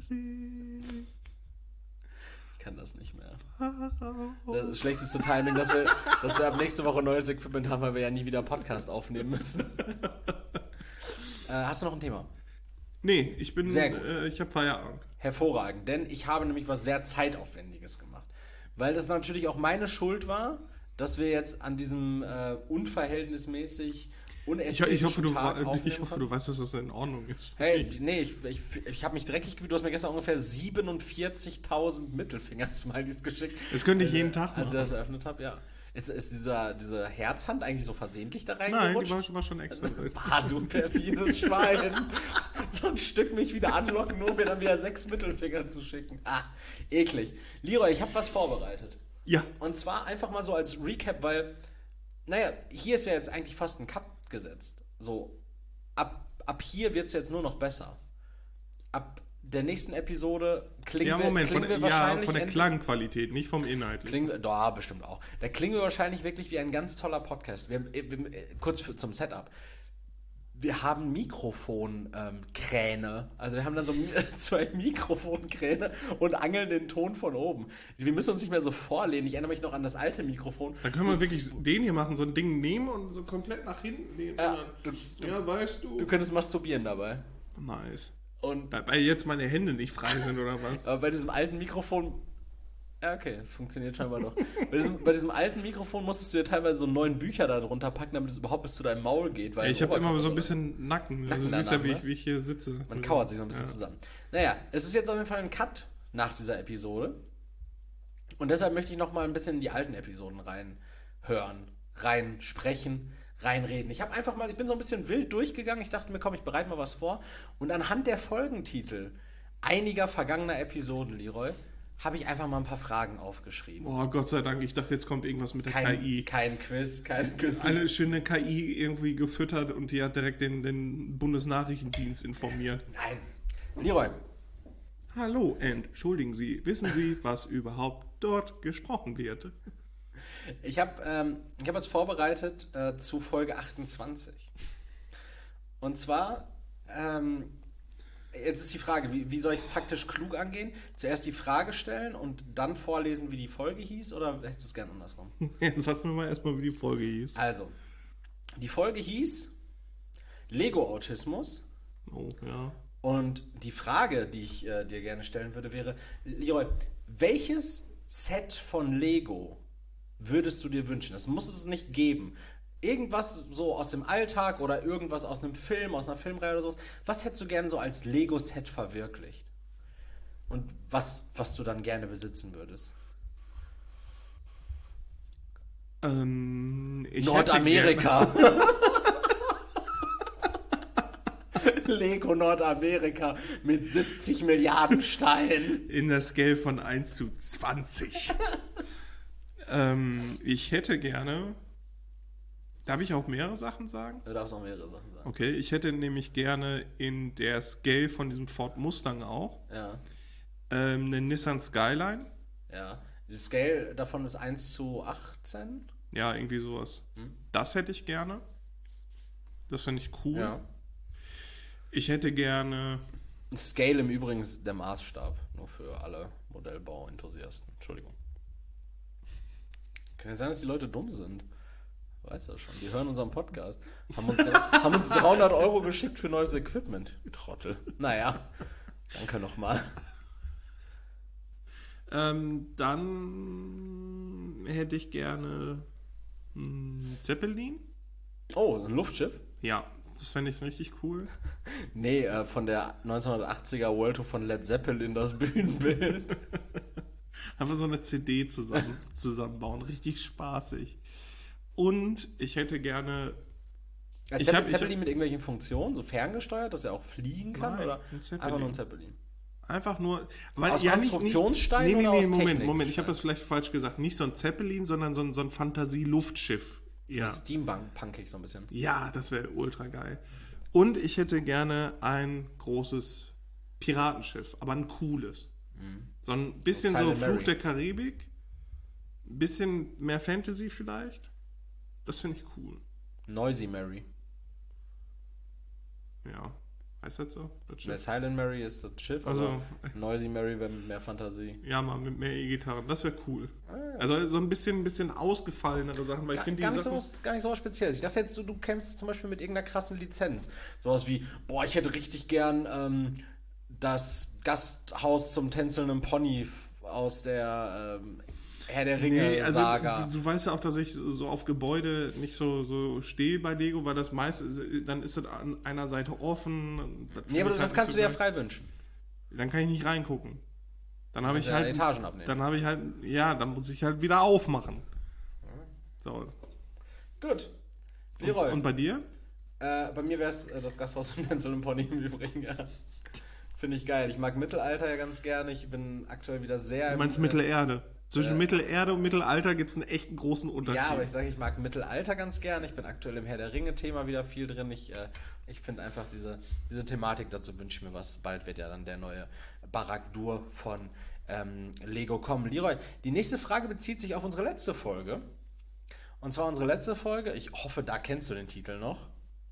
Ich kann das nicht mehr. Das schlechteste Timing, dass wir, dass wir ab nächste Woche ein neues Equipment haben, weil wir ja nie wieder Podcast aufnehmen müssen. äh, hast du noch ein Thema? Nee, ich bin. Sehr gut. Äh, ich habe Feierabend. Hervorragend, denn ich habe nämlich was sehr Zeitaufwendiges gemacht. Weil das natürlich auch meine Schuld war, dass wir jetzt an diesem äh, unverhältnismäßig Ich, unästhetischen ich, hoffe, du, Tag wa- aufnehmen ich hoffe, konnten. du weißt, dass das in Ordnung ist. Hey, nee, ich, ich, ich habe mich dreckig gefühlt. Du hast mir gestern ungefähr siebenundvierzigtausend Mittelfinger-Smileys geschickt. Das könnte ich Äh, jeden Tag Als ich machen. das eröffnet habe, ja. Ist, ist dieser, diese Herzhand eigentlich so versehentlich da Nein, die reingerutscht? war, war schon extra drin. Ah, du perfides Schwein. So ein Stück mich wieder anlocken, nur um mir dann wieder sechs Mittelfinger zu schicken. Ah, eklig. Leroy, ich habe was vorbereitet. Ja. Und zwar einfach mal so als Recap, weil, naja, hier ist ja jetzt eigentlich fast ein Cut gesetzt. So, ab, ab hier wird es jetzt nur noch besser. Ab der nächsten Episode klingen Ja, wir, Moment, klingen von, wir ja, wahrscheinlich... von der endlich- Klangqualität, nicht vom Inhalt. Klingen wir, da bestimmt auch. Da klingen wir wahrscheinlich wirklich wie ein ganz toller Podcast. Wir, wir, kurz für, zum Setup. Wir haben Mikrofonkräne. Also wir haben dann so zwei Mikrofonkräne und angeln den Ton von oben. Wir müssen uns nicht mehr so vorlehnen. Ich erinnere mich noch an das alte Mikrofon. Dann können wir wirklich den hier machen, so ein Ding nehmen und so komplett nach hinten nehmen. Ja, Und dann, ja weißt du. Du könntest masturbieren dabei. Nice. Und Weil jetzt meine Hände nicht frei sind, oder was? aber bei diesem alten Mikrofon. Ja, okay, es funktioniert scheinbar doch. bei, diesem, bei diesem alten Mikrofon musstest du dir teilweise so neun Bücher da drunter packen, damit es überhaupt bis zu deinem Maul geht. Weil Ja, ich habe immer so ein Oberkörper bisschen ist. Nacken. Nacken Also, du siehst danach, ja, wie ne? ich, wie ich hier sitze. Man kauert sich so ein bisschen Ja. zusammen. Naja, es ist jetzt auf jeden Fall ein Cut nach dieser Episode. Und deshalb möchte ich nochmal ein bisschen in die alten Episoden reinhören, rein sprechen, reinreden. Ich habe einfach mal, ich bin so ein bisschen wild durchgegangen. Ich dachte mir, komm, ich bereite mal was vor. Und anhand der Folgentitel einiger vergangener Episoden, Leroy, habe ich einfach mal ein paar Fragen aufgeschrieben. Boah, Gott sei Dank, ich dachte, jetzt kommt irgendwas mit der Kein, K I. kein Quiz, kein Quiz. Eine schöne K I irgendwie gefüttert und die hat direkt den, den Bundesnachrichtendienst informiert. Nein. Leroy, Hallo, entschuldigen Sie, wissen Sie, was überhaupt dort gesprochen wird? ich habe ähm, ich hab was vorbereitet äh, zu Folge achtundzwanzig. Und zwar, ähm, jetzt ist die Frage, wie, wie soll ich es taktisch klug angehen? Zuerst die Frage stellen und dann vorlesen, wie die Folge hieß, oder hättest du es gern andersrum? Jetzt sag mir mal erstmal, wie die Folge hieß. Also, die Folge hieß Lego-Autismus. Oh, ja. Und die Frage, die ich äh, dir gerne stellen würde, wäre, Leroy, welches Set von Lego würdest du dir wünschen? Das muss es nicht geben. Irgendwas so aus dem Alltag oder irgendwas aus einem Film, aus einer Filmreihe oder so. Was hättest du gerne so als Lego-Set verwirklicht? Und was, was du dann gerne besitzen würdest? Ähm, ich Nordamerika. Lego Nordamerika mit siebzig Milliarden Steinen. In der Scale von eins zu zwanzig. ähm, ich hätte gerne... Darf ich auch mehrere Sachen sagen? Du darfst auch mehrere Sachen sagen. Okay, ich hätte nämlich gerne in der Scale von diesem Ford Mustang auch Ja, ähm, eine Nissan Skyline. ja. Die Scale davon ist eins zu achtzehn. Ja, irgendwie sowas. Hm. Das hätte ich gerne. Das finde ich cool. Ja. Ich hätte gerne... Scale im Übrigen ist der Maßstab. Nur für alle Modellbau-Enthusiasten. Entschuldigung. Kann ja sein, dass die Leute dumm sind. Weißt du schon. Die hören unseren Podcast. Haben uns, haben uns dreihundert Euro geschickt für neues Equipment. Die Trottel. Naja. Danke nochmal. Ähm, dann hätte ich gerne einen Zeppelin. Oh, ein Luftschiff? Ja, das fände ich richtig cool. Nee, äh, von der neunzehnhundertachtziger World Tour von Led Zeppelin das Bühnenbild. Einfach so eine C D zusammen, zusammenbauen. Richtig spaßig. Und ich hätte gerne... Ja, Ich Zeppelin, hab- ich Zeppelin hab- mit irgendwelchen Funktionen, so ferngesteuert, dass er auch fliegen kann? Nein, oder ein Zeppelin. einfach nur ein Zeppelin? Einfach nur... Weil, Aus ja, nicht- Konstruktionsstein nicht, nee, nee, oder nee, aus Moment, Technikstein? Moment. Ich habe das vielleicht falsch gesagt. Nicht so ein Zeppelin, sondern so ein, so ein Fantasie-Luftschiff. Ja. Steampunk-punkig so ein bisschen. Ja, das wäre ultra geil. Und ich hätte gerne ein großes Piratenschiff, aber ein cooles. So ein bisschen so Silent Fluch Mary. der Karibik, ein bisschen mehr Fantasy vielleicht. Das finde ich cool. Noisy Mary. Ja, heißt das so? Das Der Schiff? Silent Mary ist das Schiff, Also, also Noisy Mary wäre mit mehr Fantasie. ja, mal mit mehr E-Gitarren, das wäre cool. Also so ein bisschen, ein bisschen ausgefallenere Sachen, weil ich Gar, finde gar, die nicht so Sachen... was, gar nicht so was Spezielles. Ich dachte jetzt, du, du kämpfst zum Beispiel mit irgendeiner krassen Lizenz. Sowas wie, boah, ich hätte richtig gern ähm, das Gasthaus zum tänzelnden Pony f- aus der ähm, Herr der Nee, also Ringe-Saga. du, du weißt ja auch, dass ich so auf Gebäude nicht so, so stehe bei Lego, weil das meiste, dann ist das an einer Seite offen. Das Nee, aber finde ich das halt kannst du nicht dir so ja frei wünschen. geil. Dann kann ich nicht reingucken. Dann habe ich Ja, halt... Etagen abnehmen. Dann habe ich halt... Ja, dann muss ich halt wieder aufmachen. So. Gut. Und, Leroy. und bei dir? Äh, bei mir wäre es äh, das Gasthaus zum tänzelnden Pony im Übrigen, ja. Finde ich geil. Ich mag Mittelalter ja ganz gerne. Ich bin aktuell wieder sehr... Du im, meinst äh, Mittelerde. Zwischen äh, Mittelerde und Mittelalter gibt es einen echt großen Unterschied. Ja, aber ich sage, ich mag Mittelalter ganz gern. Ich bin aktuell im Herr der Ringe-Thema wieder viel drin. Ich, äh, ich finde einfach diese, diese Thematik, dazu wünsche ich mir was. Bald wird ja dann der neue Barad-Dur von ähm, Lego kommen. Leroy, die nächste Frage bezieht sich auf unsere letzte Folge. Und zwar unsere letzte Folge, ich hoffe, da kennst du den Titel noch.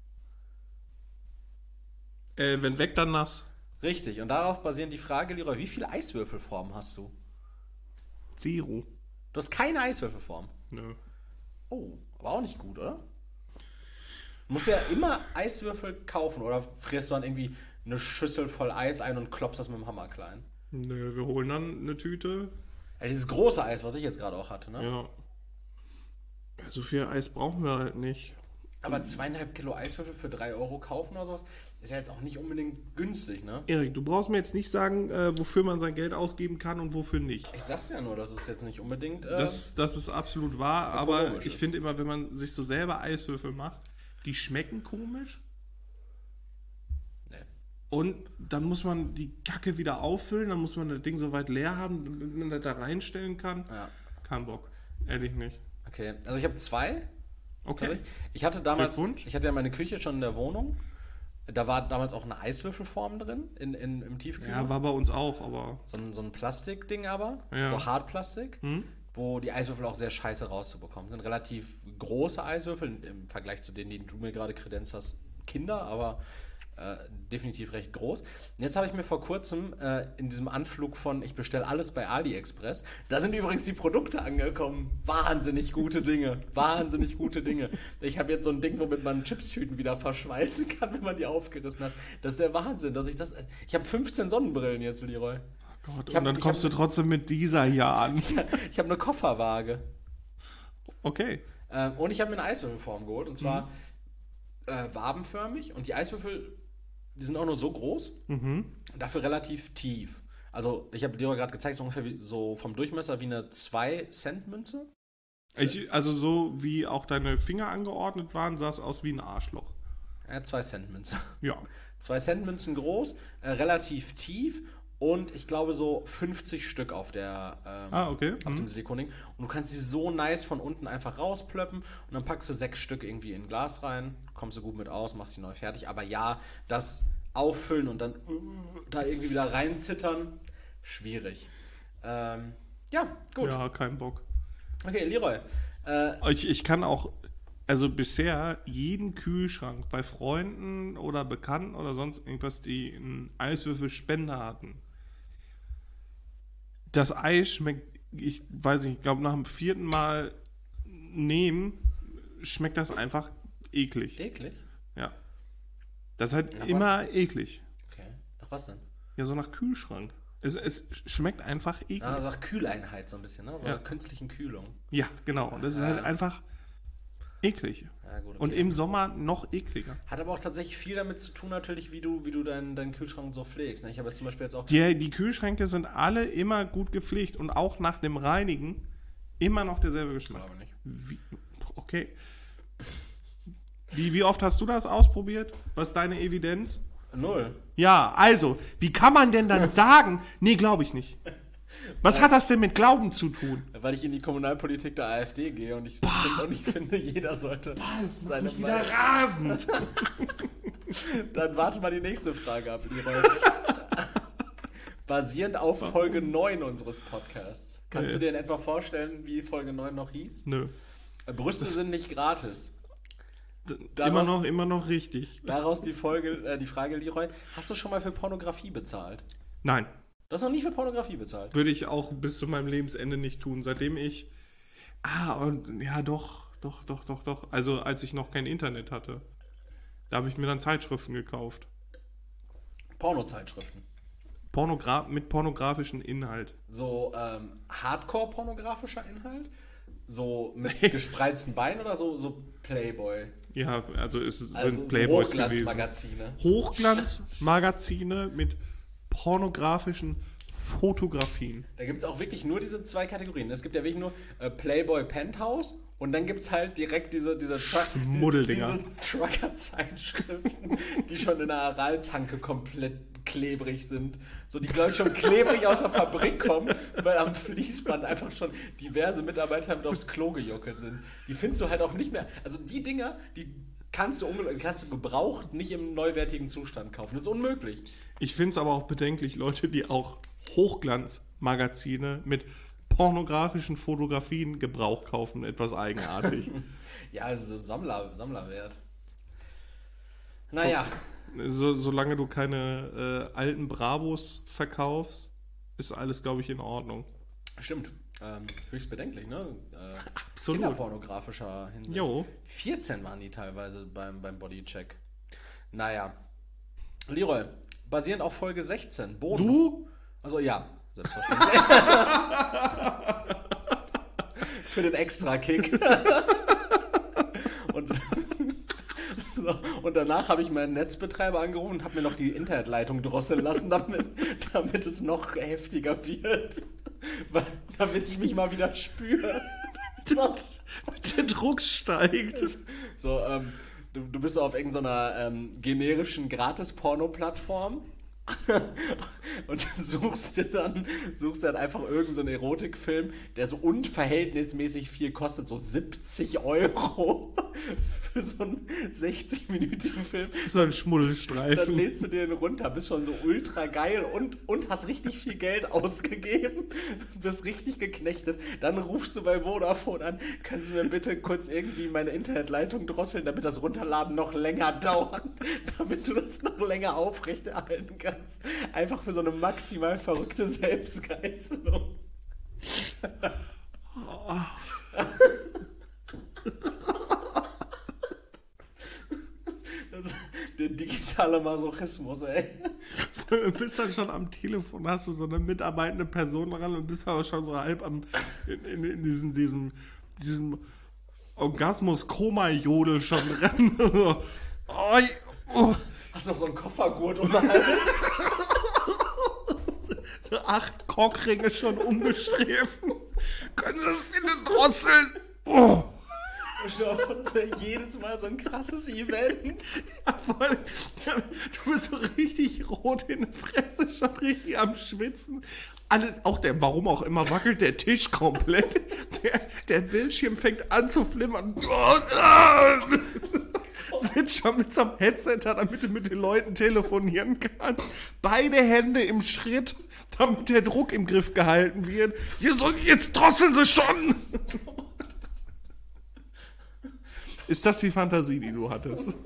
Äh, wenn weg, dann nass. Richtig, und darauf basierend die Frage, Leroy, wie viele Eiswürfelformen hast du? Zero. Du hast keine Eiswürfelform. Nö. Oh, aber auch nicht gut, oder? Du musst ja immer Eiswürfel kaufen oder frierst du dann irgendwie eine Schüssel voll Eis ein und klopfst das mit dem Hammer klein. Nö, wir holen dann eine Tüte. Ja, dieses große Eis, was ich jetzt gerade auch hatte, ne? Ja. So viel Eis brauchen wir halt nicht. Aber zweieinhalb Kilo Eiswürfel für drei Euro kaufen oder sowas, ist ja jetzt auch nicht unbedingt günstig, ne? Erik, du brauchst mir jetzt nicht sagen, äh, wofür man sein Geld ausgeben kann und wofür nicht. Ich sag's ja nur, dass es jetzt nicht unbedingt... Äh, Das, das ist absolut wahr, aber ich ist. finde immer, wenn man sich so selber Eiswürfel macht, die schmecken komisch. Nee. Und dann muss man die Kacke wieder auffüllen, dann muss man das Ding so weit leer haben, damit man das da reinstellen kann. Ja. Kein Bock. Ehrlich nicht. Okay, also ich habe zwei. Okay. Ich hatte damals, Glückwunsch. ich hatte ja meine Küche schon in der Wohnung. Da war damals auch eine Eiswürfelform drin in, in, im Tiefkühler. Ja, war bei uns auch, aber... So ein, so ein Plastikding aber, Ja. so Hartplastik, Hm? wo die Eiswürfel auch sehr scheiße rauszubekommen sind. Relativ große Eiswürfel im Vergleich zu denen, die du mir gerade kredenzt hast, Kinder, aber äh, definitiv recht groß. Und jetzt habe ich mir vor kurzem äh, in diesem Anflug von ich bestelle alles bei AliExpress, da sind übrigens die Produkte angekommen. Wahnsinnig gute Dinge. Wahnsinnig gute Dinge. Ich habe jetzt so ein Ding, womit man Chipstüten wieder verschweißen kann, wenn man die aufgerissen hat. Das ist der Wahnsinn, dass ich das... Ich habe fünfzehn Sonnenbrillen jetzt, Leroy. Gott, Ich hab- und dann ich kommst hab- du trotzdem mit dieser hier an. Ich habe eine Kofferwaage. Okay. Ähm, und ich habe mir eine Eiswürfelform geholt. Und zwar äh, wabenförmig. Und die Eiswürfel, die sind auch nur so groß. Mhm. Dafür relativ tief. Also, ich habe dir gerade gezeigt, so ungefähr wie, so vom Durchmesser wie eine zwei Cent Münze. Ich, also so wie auch deine Finger angeordnet waren, sah es aus wie ein Arschloch. Ja, zwei Cent Münze. Ja. zwei Cent Münzen groß, äh, relativ tief. Und ich glaube so fünfzig Stück auf der ähm, Ah, okay. auf Mhm. dem Silikonding. Und du kannst sie so nice von unten einfach rausplöppen und dann packst du sechs Stück irgendwie in ein Glas rein, kommst du gut mit aus, machst sie neu fertig. Aber ja, das auffüllen und dann uh, da irgendwie wieder reinzittern, schwierig. Ähm, ja, gut. Ja, kein Bock. Okay, Leroy. Äh, Ich, ich kann auch, also bisher jeden Kühlschrank bei Freunden oder Bekannten oder sonst irgendwas, die einen Eiswürfelspender hatten. Das Eis schmeckt, ich weiß nicht, ich glaube nach dem vierten Mal nehmen, schmeckt das einfach eklig. eklig? Ja. Das ist halt Nach immer eklig. Okay. Nach was denn? Ja, so nach Kühlschrank. Es, es schmeckt einfach eklig. Ah, sagt Kühleinheit so ein bisschen, ne? So Ja. einer künstlichen Kühlung. Ja, genau. Und das ist halt einfach eklig. Ja, gut, okay. Und im Sommer noch ekliger. Hat aber auch tatsächlich viel damit zu tun, natürlich, wie du, wie du deinen, deinen Kühlschrank so pflegst. Ne? Ich habe jetzt zum Beispiel jetzt auch. Die, die Kühlschränke sind alle immer gut gepflegt und auch nach dem Reinigen immer noch derselbe Geschmack. Glaube nicht. Wie, okay. Wie, wie oft hast du das ausprobiert? Was ist deine Evidenz? Null. Ja, also, wie kann man denn dann sagen, nee, glaube ich nicht? Was hat das denn mit Glauben zu tun? Weil ich in die Kommunalpolitik der AfD gehe und ich, find, und ich finde, jeder sollte seine Wieder Meinung. rasend. Dann warte mal die nächste Frage ab, Leroy. Basierend auf Folge neun unseres Podcasts. Kannst du dir in etwa vorstellen, wie Folge neun noch hieß? Nö. Brüste sind nicht gratis. immer Daraus- noch, immer noch richtig. Daraus die Folge, äh, die Frage, Leroy, hast du schon mal für Pornografie bezahlt? Nein, Du hast noch nie für Pornografie bezahlt. würde ich auch bis zu meinem Lebensende nicht tun, seitdem ich... Ah, und ja, doch, doch, doch, doch, doch. Also, als ich noch kein Internet hatte. Da habe ich mir dann Zeitschriften gekauft. Pornozeitschriften. Pornogra mit pornografischem Inhalt. So ähm, Hardcore-pornografischer Inhalt? So mit gespreizten Beinen oder so, so Playboy? Ja, also es Also sind so Playboys gewesen. Hochglanzmagazine. Hochglanzmagazine mit pornografischen Fotografien. Da gibt es auch wirklich nur diese zwei Kategorien. Es gibt ja wirklich nur äh, Playboy Penthouse und dann gibt es halt direkt diese, diese, Truck, Schmuddeldinger. diese Trucker-Zeitschriften, die schon in der Araltanke komplett klebrig sind. So, die, glaube ich, schon klebrig aus der Fabrik kommen, weil am Fließband einfach schon diverse Mitarbeiter mit aufs Klo gejuckelt sind. Die findest du halt auch nicht mehr. Also die Dinger, die kannst du, unge- kannst du gebraucht nicht im neuwertigen Zustand kaufen. Das ist unmöglich. Ich finde es aber auch bedenklich, Leute, die auch Hochglanzmagazine mit pornografischen Fotografien Gebrauch kaufen. Etwas eigenartig. Ja, also Sammler, Sammlerwert. Naja. so, solange du keine äh, alten Bravos verkaufst, ist alles, glaube ich, in Ordnung. Stimmt. Ähm, höchst bedenklich, ne? Äh, Absolut. Kinderpornografischer Hinsicht. Jo. vierzehn waren die teilweise beim, beim Bodycheck. Naja. Leroy, basierend auf Folge sechzehn. Boden. Du? Also ja, selbstverständlich. Für den Extra-Kick. und, so, und danach habe ich meinen Netzbetreiber angerufen und habe mir noch die Internetleitung drosseln lassen, damit, damit es noch heftiger wird. Weil, damit ich mich mal wieder spüre. So. Der Druck steigt. So, ähm, du, du bist so auf irgendeiner ähm, generischen Gratis-Porno-Plattform und suchst dir dann suchst dir dann einfach irgendeinen so einen Erotikfilm, der so unverhältnismäßig viel kostet, so siebzig Euro für so einen sechzig-minütigen Film. So ein Schmuddelstreifen. Dann lädst du dir den runter, bist schon so ultra geil und, und hast richtig viel Geld ausgegeben, bist richtig geknechtet. Dann rufst du bei Vodafone an, können Sie mir bitte kurz irgendwie meine Internetleitung drosseln, damit das Runterladen noch länger dauert, damit du das noch länger aufrechterhalten kannst. Einfach für so eine maximal verrückte Selbstgeißelung. Das ist der digitale Masochismus, ey. Du bist dann schon am Telefon, hast du so eine mitarbeitende Person dran und bist aber schon so halb am in, in, in diesem, diesem, diesem Orgasmus-Koma-Jodel schon dran. So, oh, oh. Hast du noch so einen Koffergurt um den Hals? So acht Cockringe schon umgestrebt. Können Sie das bitte drosseln? Oh. Jedes Mal so ein krasses Event. Ja, voll. Du bist so richtig rot in der Fresse, schon richtig am Schwitzen. Alles, auch der, warum auch immer, wackelt der Tisch komplett. Der, der Bildschirm fängt an zu flimmern. Sitzt schon mit so einem Headset da, damit du mit den Leuten telefonieren kannst. Beide Hände im Schritt, damit der Druck im Griff gehalten wird. Jetzt drosseln sie schon! Ist das die Fantasie, die du hattest?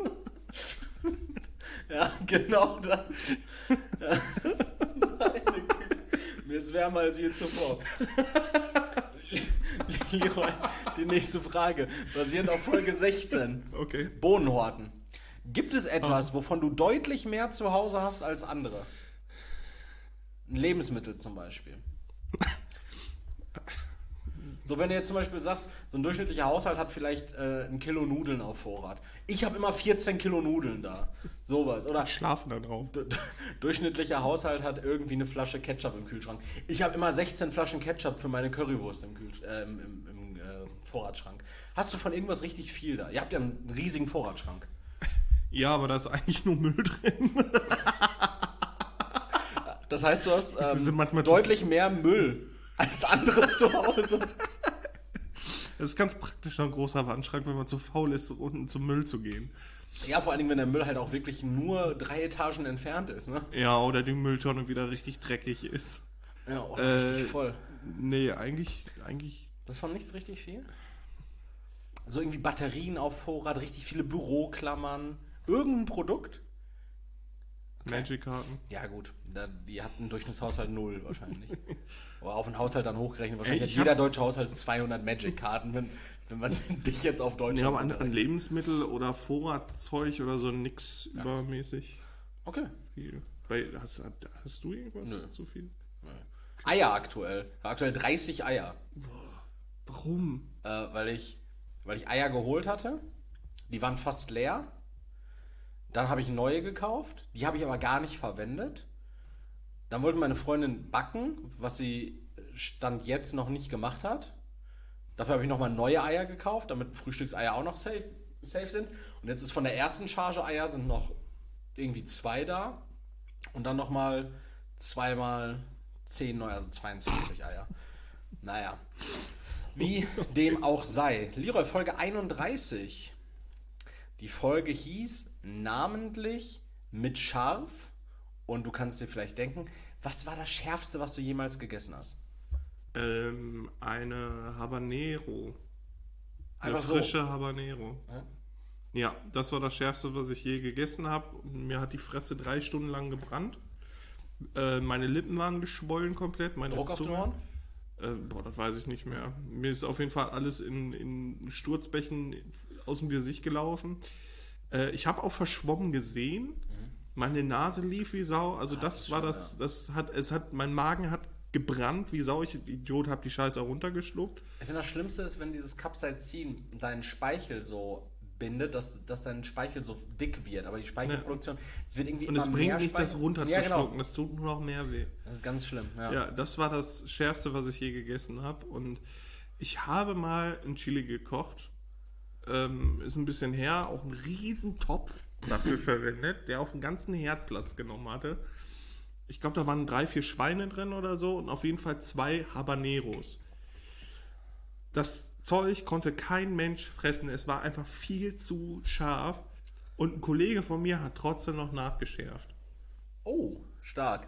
Ja, genau das. Ja. Meine Güte. Mir ist wärmer als je zuvor. Leroy, die nächste Frage. Basierend auf Folge sechzehn. Okay. Bohnenhorten. Gibt es etwas, wovon du deutlich mehr zu Hause hast als andere? Ein Lebensmittel zum Beispiel. So, wenn du jetzt zum Beispiel sagst, so ein durchschnittlicher Haushalt hat vielleicht äh, ein Kilo Nudeln auf Vorrat. Ich habe immer vierzehn Kilo Nudeln da. Sowas. Oder Schlafen da drauf. d- d- durchschnittlicher Haushalt hat irgendwie eine Flasche Ketchup im Kühlschrank. Ich habe immer sechzehn Flaschen Ketchup für meine Currywurst im, Kühl äh, im, im, im äh, Vorratsschrank. Hast du von irgendwas richtig viel da? Ihr habt ja einen riesigen Vorratsschrank. Ja, aber da ist eigentlich nur Müll drin. Das heißt, du hast Wir sind ähm, manchmal zu- deutlich mehr Müll als andere zu Hause. Das ist ganz praktisch, ein großer Wandschrank, wenn man zu faul ist, unten zum Müll zu gehen. Ja, vor allen Dingen, wenn der Müll halt auch wirklich nur drei Etagen entfernt ist, ne? Ja, oder die Mülltonne wieder richtig dreckig ist. Ja, oh, Äh, richtig voll. Nee, eigentlich, eigentlich. Das ist von nichts richtig viel? So irgendwie Batterien auf Vorrat, richtig viele Büroklammern. Irgendein Produkt? Magic-Karten. Ja gut, da, die hatten einen Durchschnittshaushalt null wahrscheinlich. Oder auf einen Haushalt dann hochgerechnet. Wahrscheinlich Ey, ich hat jeder hab- deutsche Haushalt zweihundert Magic-Karten, wenn, wenn man dich jetzt auf Deutschland Ja, aber an, an runterrechnet. Lebensmittel oder Vorratzeug oder so nix Ja. übermäßig Okay. viel. Bei, hast, hast du irgendwas Nö. zu viel? Eier aktuell. Aktuell dreißig Eier. Warum? Äh, weil, ich, weil ich Eier geholt hatte. Die waren fast leer. Dann habe ich neue gekauft. Die habe ich aber gar nicht verwendet. Dann wollte meine Freundin backen, was sie Stand jetzt noch nicht gemacht hat. Dafür habe ich nochmal neue Eier gekauft, damit Frühstückseier auch noch safe, safe sind. Und jetzt ist von der ersten Charge Eier sind noch irgendwie zwei da. Und dann nochmal zweimal zehn neue, also zweiundzwanzig Eier. Naja. Wie dem auch sei. Leroy, Folge einunddreißig. Die Folge hieß namentlich mit scharf. Und du kannst dir vielleicht denken, was war das Schärfste, was du jemals gegessen hast? Ähm, eine Habanero. Eine Einfach so. frische Habanero. Ja? Ja, das war das Schärfste, was ich je gegessen habe. Mir hat die Fresse drei Stunden lang gebrannt. Äh, meine Lippen waren geschwollen komplett. Meine Druck auf den Zunge. Ohren? Äh, boah, das weiß ich nicht mehr. Mir ist auf jeden Fall alles in, in Sturzbächen aus dem Gesicht gelaufen. Äh, ich habe auch verschwommen gesehen. Meine Nase lief wie Sau. Also Ah, das, das ist war schlimm, das, das hat, es hat, mein Magen hat gebrannt wie Sau. Ich Idiot, hab die Scheiße runtergeschluckt. Ich finde, das Schlimmste ist, wenn dieses Capsaicin deinen Speichel so bindet, dass, dass dein Speichel so dick wird. Aber die Speichelproduktion, es wird irgendwie Und immer es bringt mehr nichts, das Speichel- runterzuschlucken. Ja, genau. Das tut nur noch mehr weh. Das ist ganz schlimm, ja. Ja, das war das Schärfste, was ich je gegessen habe. Und ich habe mal ein Chili gekocht. Ähm, ist ein bisschen her, auch einen riesen Topf dafür verwendet, der auf den ganzen Herd Platz genommen hatte. Ich glaube, da waren drei, vier Schweine drin oder so und auf jeden Fall zwei Habaneros. Das Zeug konnte kein Mensch fressen. Es war einfach viel zu scharf. Und ein Kollege von mir hat trotzdem noch nachgeschärft. Oh, stark.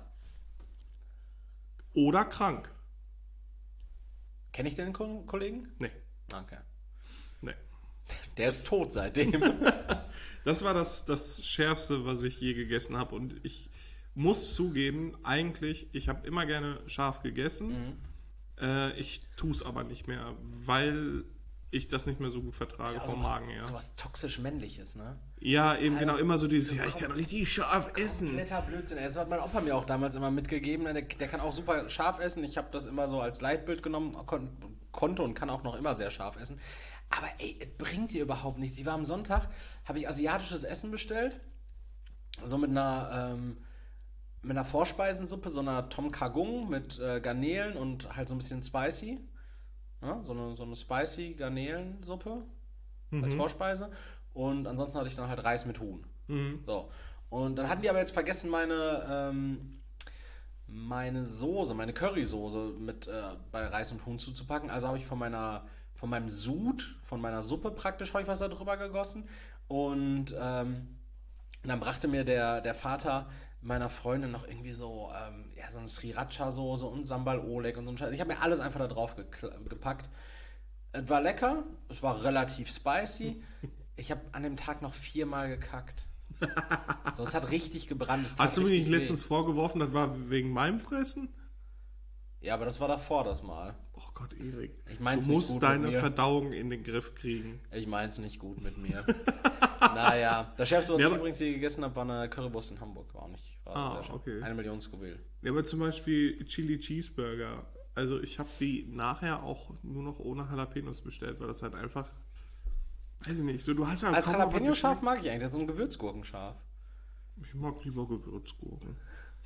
Oder krank. Kenne ich den Ko- Kollegen? Nee, Okay. nee. Der ist tot seitdem. Das war das, das Schärfste, was ich je gegessen habe. Und ich muss zugeben, eigentlich, ich habe immer gerne scharf gegessen. Mhm. Äh, ich tue es aber nicht mehr, weil ich das nicht mehr so gut vertrage Ja, vom sowas, Magen her. sowas toxisch männliches, ne? Ja, eben Alter, genau, immer so dieses, so ja, ich kann richtig scharf essen. Kompletter Blödsinn. Das hat mein Opa mir auch damals immer mitgegeben. Der, der kann auch super scharf essen. Ich habe das immer so als Leitbild genommen, kon, konnte und kann auch noch immer sehr scharf essen. Aber ey, es bringt dir überhaupt nichts. Ich war am Sonntag, habe ich asiatisches Essen bestellt. So mit einer, ähm, mit einer Vorspeisensuppe, so einer Tom Kha Gung mit äh, Garnelen und halt so ein bisschen spicy. Ja, so eine, so eine spicy Garnelensuppe als Vorspeise. Und ansonsten hatte ich dann halt Reis mit Huhn. Mhm. So. Und dann hatten die aber jetzt vergessen, meine, ähm, meine Soße, meine Currysoße mit äh, bei Reis und Huhn zuzupacken. Also habe ich von meiner, von meinem Sud, von meiner Suppe praktisch, habe ich was da drüber gegossen. Und ähm, dann brachte mir der, der Vater meiner Freundin noch irgendwie so, ähm, ja, so eine Sriracha-Soße und Sambal Oleg und so ein Scheiß. Ich habe mir alles einfach da drauf gekl- gepackt. Es war lecker, es war relativ spicy. Ich habe an dem Tag noch viermal gekackt. So, es hat richtig gebrannt. Es tat Hast du mir nicht richtig weh. letztens vorgeworfen, das war wegen meinem Fressen? Ja, aber das war davor das Mal. Oh Gott, Erik. Ich mein's du nicht musst gut deine mit mir. Verdauung in den Griff kriegen. Ich mein's nicht gut mit mir. Naja, das Schärfste, was Ja, ich aber- übrigens hier gegessen habe, war eine Currywurst in Hamburg. War auch nicht, war Ah, sehr schön. okay. Eine Million Scoville. Ja, aber zum Beispiel Chili Cheeseburger. Also ich habe die nachher auch nur noch ohne Jalapenos bestellt, weil das halt einfach, weiß ich nicht, so du hast ja Als kaum noch was Jalapeno-Scharf mag ich eigentlich, das ist so ein Gewürzgurkenscharf. Ich mag lieber Gewürzgurken.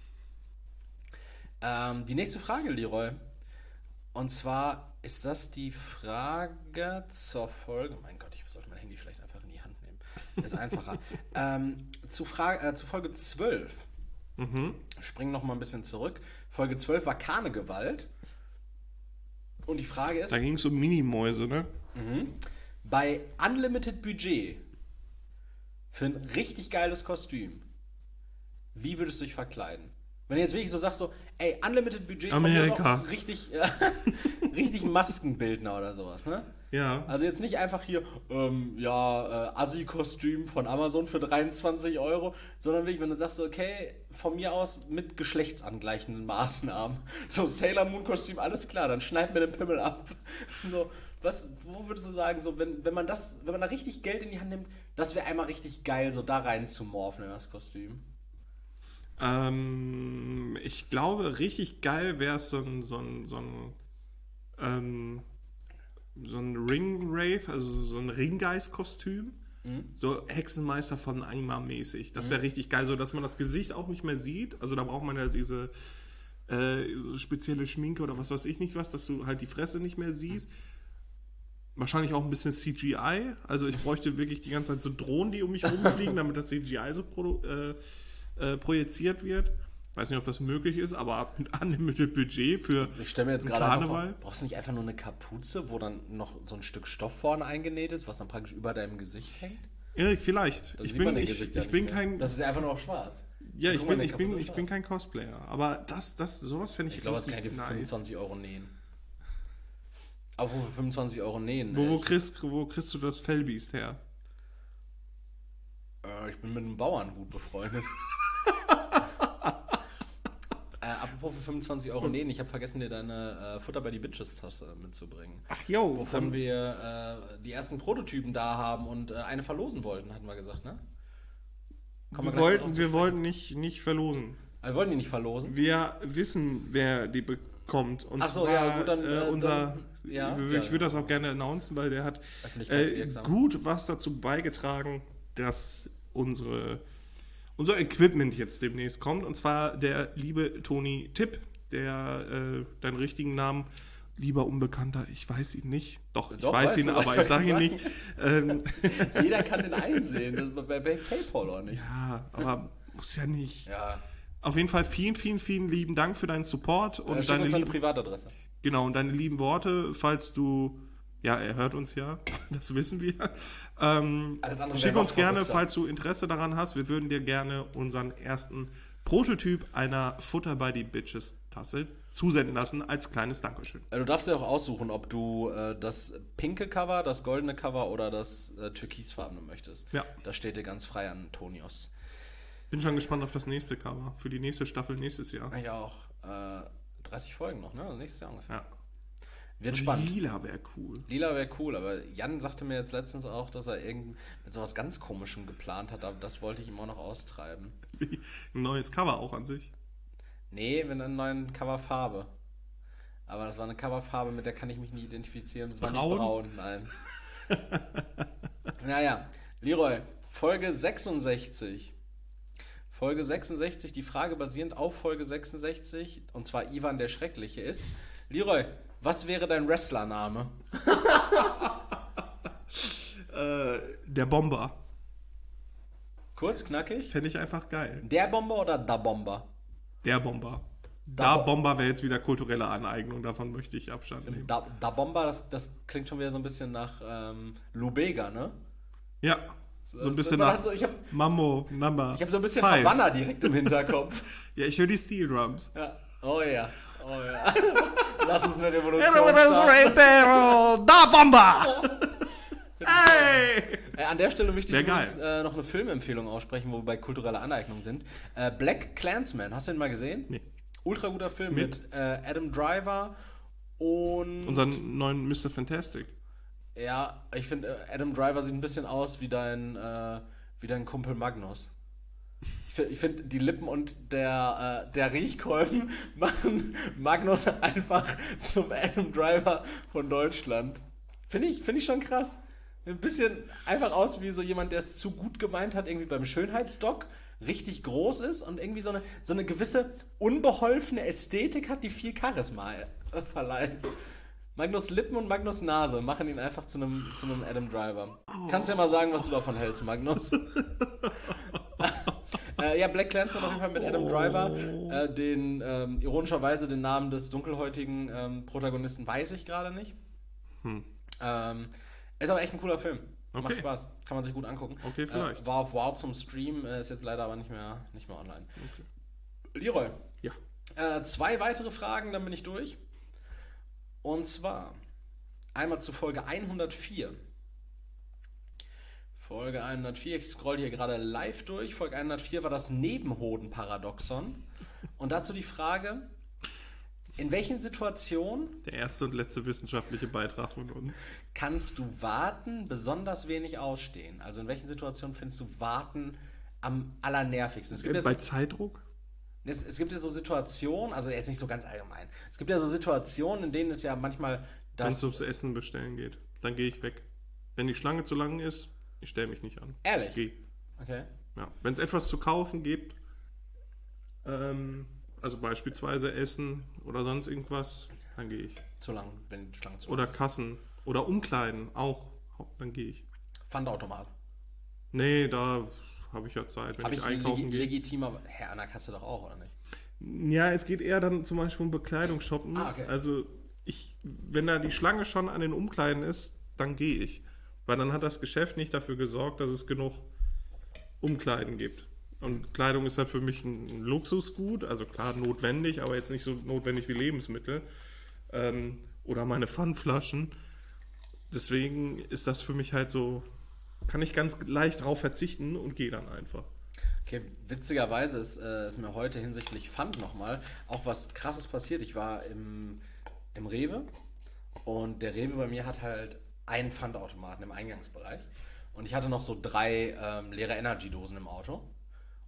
Ähm, die nächste Frage, Leroy. Und zwar ist das die Frage zur Folge. Mein Gott, ich sollte mein Handy vielleicht einfach in die Hand nehmen. Ist einfacher. ähm, zu, Frage, äh, zu Folge zwölf. Mhm. Springen noch mal ein bisschen zurück. Folge zwölf war Karnegewalt. Und die Frage ist, Da ging es um Minimäuse, ne? bei Unlimited Budget für ein richtig geiles Kostüm, wie würdest du dich verkleiden? Wenn du jetzt wirklich so sagst, so, ey, Unlimited Budget, von mir Amerika. aus auch richtig, ja, richtig Maskenbildner oder sowas, ne? Ja. Also jetzt nicht einfach hier, ähm, ja, äh, Assi-Kostüm von Amazon für dreiundzwanzig Euro, sondern wirklich, wenn du sagst, so, okay, von mir aus mit geschlechtsangleichenden Maßnahmen. So, Sailor Moon-Kostüm, alles klar, dann schneid mir den Pimmel ab. So, was, wo würdest du sagen, so, wenn, wenn man das, wenn man da richtig Geld in die Hand nimmt, das wäre einmal richtig geil, so da rein zu morphen in das Kostüm. Ähm, ich glaube, richtig geil wäre es so ein, so ein, so ein, ähm, so ein Ring-Rave, also so ein Ringgeist-Kostüm. So Hexenmeister von Angmar mäßig. Das wäre richtig geil, so dass man das Gesicht auch nicht mehr sieht. Also da braucht man ja diese äh, so spezielle Schminke oder was weiß ich nicht was, dass du halt die Fresse nicht mehr siehst. Wahrscheinlich auch ein bisschen C G I. Also ich bräuchte wirklich die ganze Zeit so Drohnen, die um mich rumfliegen, damit das C G I so produ- äh, äh, projiziert wird. Weiß nicht, ob das möglich ist, aber mit Unlimited Budget für Ich stelle mir jetzt gerade Karneval. einfach vor, brauchst du nicht einfach nur eine Kapuze, wo dann noch so ein Stück Stoff vorne eingenäht ist, was dann praktisch über deinem Gesicht hängt? Erik, vielleicht. Dann Ich sieht man bin, dein ich, Gesicht ja ich nicht bin mehr. kein. Das ist ja einfach nur auch schwarz. Ja, ich Guck mal, bin, der ich bin, Kapuze ich ist bin schwarz. kein Cosplayer. Aber das, das, sowas fände ich, Ich glaube, das kann ich dir richtig für nice. fünfundzwanzig Euro nähen. Aber für fünfundzwanzig Euro nähen? Wo, wo, echt? kriegst, wo kriegst du das Fellbiest her? Äh, ich bin mit einem Bauern gut befreundet. äh, apropos für fünfundzwanzig Euro nähen, ich habe vergessen, dir deine äh, Futter bei die Bitches-Tasse mitzubringen. Ach jo, Wovon wir äh, die ersten Prototypen da haben und äh, eine verlosen wollten, hatten wir gesagt, ne? Kommen wir, gleich wollten, darauf zu wir sprechen. wollten nicht, nicht verlosen. Wir wollten die nicht verlosen. Wir wissen, wer die bekommt. Und Ach so, zwar ja, gut, dann, äh, äh, unser. dann, ja, ich ja, ich würde das auch gerne announcen, weil der hat äh, Öffentlichkeitswirksam. gut was dazu beigetragen, dass unsere, unser Equipment jetzt demnächst kommt. Und zwar der liebe Toni Tipp, der äh, deinen richtigen Namen, lieber Unbekannter, ich weiß ihn nicht. Doch, ich Doch, weiß weißt ihn, du, aber was ich sage ihn ich nicht. Ähm, Jeder kann den einsehen. Das ist bei, bei PayPal auch nicht. ja, aber muss ja nicht. Ja. Auf jeden Fall vielen, vielen, vielen lieben Dank für deinen Support und Äh, schick deine uns deine lieben, Privatadresse. genau, und deine lieben Worte, falls du, ja, er hört uns ja, das wissen wir. Ähm, Alles andere schick wäre uns noch gerne, verrückter. falls du Interesse daran hast, wir würden dir gerne unseren ersten Prototyp einer Futter by the Bitches Tasse zusenden lassen als kleines Dankeschön. Äh, Du darfst dir auch aussuchen, ob du äh, das pinke Cover, das goldene Cover oder das äh, türkisfarbene möchtest. Ja. Das steht dir ganz frei an Tonios. Bin schon gespannt auf das nächste Cover, für die nächste Staffel nächstes Jahr. Ich auch. Äh, dreißig Folgen noch, ne? Nächstes Jahr ungefähr. Ja. Wird So spannend. Lila wäre cool. Lila wäre cool, aber Jan sagte mir jetzt letztens auch, dass er irgend mit sowas ganz Komischem geplant hat, aber das wollte ich ihm auch noch austreiben. Wie ein neues Cover auch an sich. Nee, mit einer neuen Coverfarbe. Aber das war eine Coverfarbe, mit der kann ich mich nie identifizieren. Das war Braun? nicht braun, nein. Naja, Leroy, Folge sechsundsechzig. Folge sechsundsechzig, die Frage basierend auf Folge sechsundsechzig, und zwar Ivan der Schreckliche, ist: Leroy, was wäre dein Wrestlername? Äh, der Bomber. Kurz, knackig. Fände ich einfach geil. Der Bomber oder Da Bomber? Der Bomber. Da Da Bo- Bomber wäre jetzt wieder kulturelle Aneignung, davon möchte ich Abstand nehmen. Da, da Bomber, das, das klingt schon wieder so ein bisschen nach ähm, Lubega, ne? Ja, so ein bisschen Man nach hat so- ich habe Mambo Number ich hab so ein bisschen five. Havanna direkt im Hinterkopf. Ja, ich höre die Steel Drums. Ja. Oh ja, oh ja. Lass uns eine Revolution starten. Da Bomber! Hey! Äh, an der Stelle möchte ich Wär übrigens geil. äh, noch eine Filmempfehlung aussprechen, wo wir bei kultureller Aneignung sind. Äh, Black Klansman, hast du den mal gesehen? Nee. Ultra guter Film Mit? mit, äh, Adam Driver und... Unseren neuen Mister Fantastic. Ja, ich finde, äh, Adam Driver sieht ein bisschen aus wie dein, äh, wie dein Kumpel Magnus. Ich finde, ich find, die Lippen und der, äh, der Riechkolben machen Magnus einfach zum Adam Driver von Deutschland. Finde ich, find ich schon krass. Ein bisschen einfach aus wie so jemand, der es zu gut gemeint hat, irgendwie beim Schönheitsdoc, richtig groß ist und irgendwie so eine, so eine gewisse unbeholfene Ästhetik hat, die viel Charisma äh, verleiht. Magnus Lippen und Magnus Nase machen ihn einfach zu einem, zu einem Adam Driver. Kannst ja mal sagen, was du davon hältst, Magnus. äh, ja, Black Klansman auf jeden Fall mit Adam Driver. Äh, den, ähm, ironischerweise den Namen des dunkelhäutigen ähm, Protagonisten weiß ich gerade nicht. Hm. Ähm, ist aber echt ein cooler Film. Macht Okay. Spaß. Kann man sich gut angucken. Okay, vielleicht. Äh, war auf Wow zum Stream, äh, ist jetzt leider aber nicht mehr, nicht mehr online. Leroy, Ja. äh, zwei weitere Fragen, dann bin ich durch. Und zwar einmal zu Folge hundertvier. Folge hundertvier, ich scroll hier gerade live durch. Folge hundertvier war das Nebenhoden-Paradoxon. Und dazu die Frage: In welchen Situationen Der erste und letzte wissenschaftliche Beitrag von uns. kannst du Warten besonders wenig ausstehen? Also in welchen Situationen findest du Warten am allernervigsten? Es gibt Äh, jetzt Bei Zeitdruck? Es, es gibt ja so Situationen, also jetzt nicht so ganz allgemein, es gibt ja so Situationen, in denen es ja manchmal Wenn es das... ums Essen bestellen geht, dann gehe ich weg. Wenn die Schlange zu lang ist, ich stelle mich nicht an. Ehrlich? Ich gehe. Okay. Ja. Wenn es etwas zu kaufen gibt, ähm, also beispielsweise Essen oder sonst irgendwas, dann gehe ich. Zu lang, wenn die Schlange zu Oder lang ist. Kassen oder Umkleiden auch, dann gehe ich. Pfandautomat. Nee, da habe ich ja Zeit, wenn Habe ich, ich einkaufen legi gehe. legitimer... Herr, an der Kasse doch auch, oder nicht? Ja, es geht eher dann zum Beispiel um Bekleidung shoppen. Ah, okay. Also ich, wenn da die Schlange schon an den Umkleiden ist, dann gehe ich. Weil dann hat das Geschäft nicht dafür gesorgt, dass es genug Umkleiden gibt. Und Kleidung ist halt für mich ein Luxusgut, also klar notwendig, aber jetzt nicht so notwendig wie Lebensmittel. Ähm, oder meine Pfandflaschen. Deswegen ist das für mich halt so, kann ich ganz leicht drauf verzichten und gehe dann einfach. Okay, witzigerweise ist, äh, ist mir heute hinsichtlich Pfand nochmal auch was Krasses passiert. Ich war im, im Rewe und der Rewe bei mir hat halt einen Pfandautomaten im Eingangsbereich und ich hatte noch so drei ähm, leere Energy-Dosen im Auto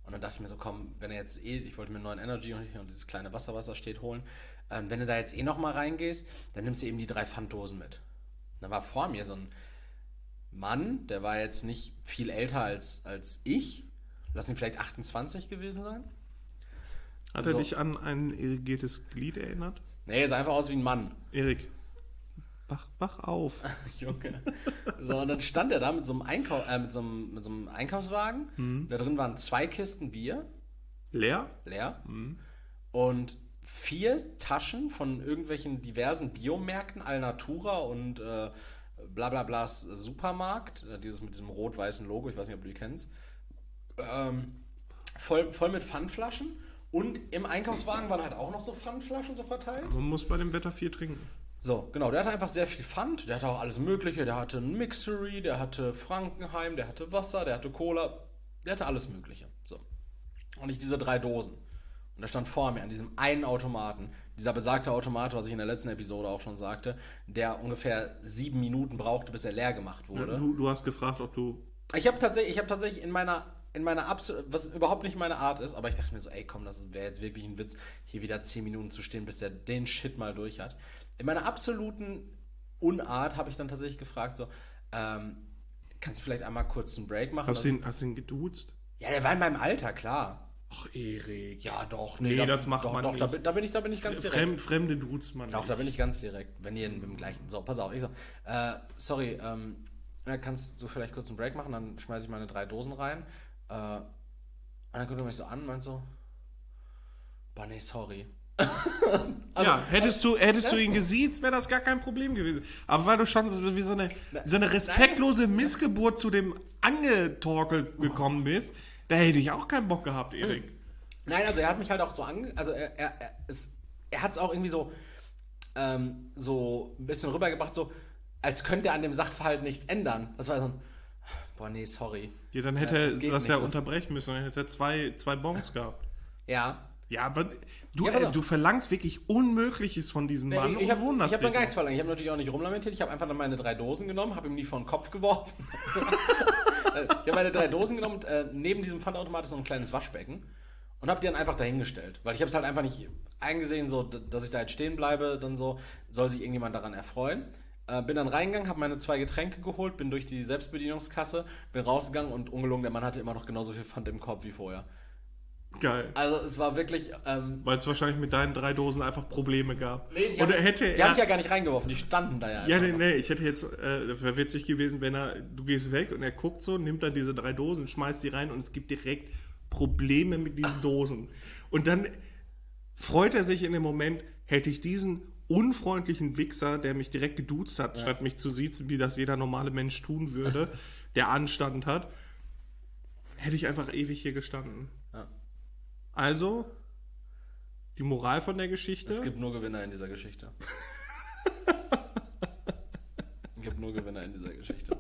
Und dann dachte ich mir so, komm, wenn er jetzt eh, ich wollte mir einen neuen Energy und, und dieses kleine Wasser, was da steht, holen. Ähm, wenn du da jetzt eh nochmal reingehst, dann nimmst du eben die drei Pfanddosen mit. Da war vor mir so ein Mann, der war jetzt nicht viel älter als, als ich. Lass ihn vielleicht achtundzwanzig gewesen sein. Hat er So. dich an ein irrigiertes Glied erinnert? Nee, er sah einfach aus wie ein Mann. Erik, wach, wach auf. Junge. So, und dann stand er da mit so einem, Einkau äh, mit so einem, mit so einem Einkaufswagen. Mhm. Da drin waren zwei Kisten Bier, Leer? leer. Mhm. Und vier Taschen von irgendwelchen diversen Biomärkten, Alnatura und äh, Blablablas Supermarkt. Äh, Dieses mit diesem rot-weißen Logo, ich weiß nicht, ob du die kennst. Ähm, voll, voll mit Pfandflaschen. Und im Einkaufswagen waren halt auch noch so Pfandflaschen so verteilt. Man muss bei dem Wetter viel trinken. So, genau, der hatte einfach sehr viel Pfand, der hatte auch alles Mögliche, der hatte ein Mixery, der hatte Frankenheim, der hatte Wasser, der hatte Cola, der hatte alles Mögliche. So. Und ich diese drei Dosen. Und da stand vor mir an diesem einen Automaten, dieser besagte Automat, was ich in der letzten Episode auch schon sagte, der ungefähr sieben Minuten brauchte, bis er leer gemacht wurde. Du, du hast gefragt, ob du... Ich habe tatsächlich, ich habe tatsächlich in meiner, in meiner absolut, was überhaupt nicht meine Art ist, aber ich dachte mir so, ey komm, das wäre jetzt wirklich ein Witz, hier wieder zehn Minuten zu stehen, bis der den Shit mal durch hat. In meiner absoluten Unart habe ich dann tatsächlich gefragt, so, ähm, kannst du vielleicht einmal kurz einen Break machen? Hast du ihn, hast du ihn geduzt? Ja, der war in meinem Alter, klar. Ach, Erik. Ja, doch, Nee, da, das macht doch, man doch, nicht. Da, bin- da bin ich, da bin ich ganz direkt. Fremd, Fremde duzt man Doch, nicht. da bin ich ganz direkt, wenn ihr mit dem gleichen. So, pass auf, ich so, äh, sorry, ähm, ja, kannst du vielleicht kurz einen Break machen, dann schmeiße ich meine drei Dosen rein. Äh, und dann guckt er mich so an und meint so, boah, nee, sorry. ja, hättest du, hättest du ihn gesiezt, wäre das gar kein Problem gewesen. Aber weil du schon so, wie so eine, so eine respektlose Missgeburt zu dem angetorkelt gekommen bist, da hätte ich auch keinen Bock gehabt, Erik. Nein, also er hat mich halt auch so ange... Also er, er, er, es, er hat es auch irgendwie so, ähm, so ein bisschen rübergebracht, so als könnte er an dem Sachverhalt nichts ändern. Das war so ein, boah, nee, sorry. Ja, dann hätte Ja, er das das, geht ja nicht so. unterbrechen müssen, dann hätte er zwei, zwei Bons gehabt. Ja. Ja, aber du, Ja, pass äh, auf. du verlangst wirklich Unmögliches von diesem Mann ich ich habe wunderst hab dann dich gar noch. nichts verlangt. Ich habe natürlich auch nicht rumlamentiert. Ich habe einfach dann meine drei Dosen genommen, habe ihm die vor den Kopf geworfen. Ich habe meine drei Dosen genommen und äh, neben diesem Pfandautomat ist so ein kleines Waschbecken und habe die dann einfach dahingestellt. Weil ich habe es halt einfach nicht eingesehen, so, d- dass ich da jetzt stehen bleibe, dann so, soll sich irgendjemand daran erfreuen. Äh, bin dann reingegangen, habe meine zwei Getränke geholt, bin durch die Selbstbedienungskasse, bin rausgegangen und ungelogen, der Mann hatte immer noch genauso viel Pfand im Kopf wie vorher. Geil. Also es war wirklich... Ähm, Weil es wahrscheinlich mit deinen drei Dosen einfach Probleme gab. nee, die Oder hab, hätte die er... hab ich ja gar nicht reingeworfen, die standen da ja einfach Ja, nee, noch. nee, ich hätte jetzt, äh, das wäre witzig gewesen, wenn er, du gehst weg und er guckt so, nimmt dann diese drei Dosen, schmeißt die rein und es gibt direkt Probleme mit diesen Dosen. Und dann freut er sich in dem Moment, hätte ich diesen unfreundlichen Wichser, der mich direkt geduzt hat, Ja. statt mich zu siezen, wie das jeder normale Mensch tun würde, der Anstand hat, hätte ich einfach ewig hier gestanden. Ja. Also, die Moral von der Geschichte. Es gibt nur Gewinner in dieser Geschichte. Es gibt nur Gewinner in dieser Geschichte.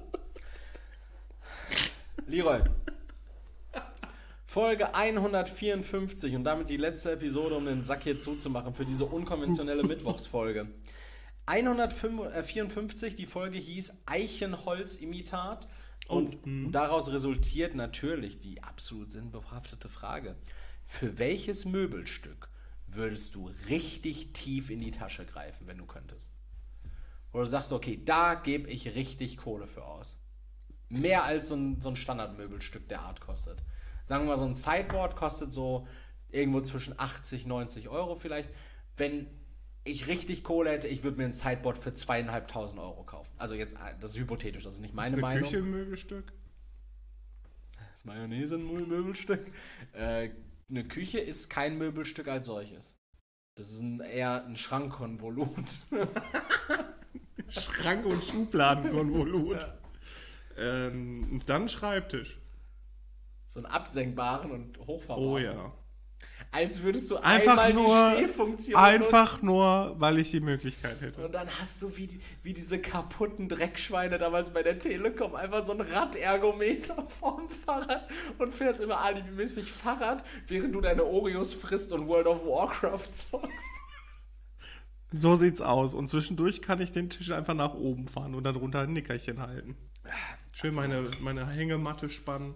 Leroy. Folge hundertvierundfünfzig und damit die letzte Episode, um den Sack hier zuzumachen für diese unkonventionelle Mittwochsfolge. hundertvierundfünfzig, die Folge hieß Eichenholzimitat und Oh, daraus resultiert natürlich die absolut sinnbehaftete Frage. Für welches Möbelstück würdest du richtig tief in die Tasche greifen, wenn du könntest? Oder du sagst, okay, da gebe ich richtig Kohle für aus. Mehr als so ein, so ein Standardmöbelstück der Art kostet. Sagen wir mal, so ein Sideboard kostet so irgendwo zwischen achtzig, neunzig Euro vielleicht. Wenn ich richtig Kohle hätte, ich würde mir ein Sideboard für zweieinhalbtausend Euro kaufen. Also jetzt, das ist hypothetisch, das ist nicht meine ist eine Meinung. Küche ein Möbelstück? Ist Mayonnaise ein Mö- Möbelstück? Äh, eine Küche ist kein Möbelstück als solches. Das ist ein, eher ein Schrankkonvolut. Schrank- und Schubladenkonvolut. ähm, dann Schreibtisch. So einen absenkbaren und hochfahrbaren. Oh ja. Als würdest du Einfach einmal nur, die Stehfunktion einfach nur, weil ich die Möglichkeit nutzen. hätte. Und dann hast du wie, die, wie diese kaputten Dreckschweine damals bei der Telekom einfach so ein Radergometer vorm Fahrrad und fährst immer alibimäßig Fahrrad, während du deine Oreos frisst und World of Warcraft zockst. So sieht's aus. Und zwischendurch kann ich den Tisch einfach nach oben fahren und darunter ein Nickerchen halten. Schön meine, meine Hängematte spannen.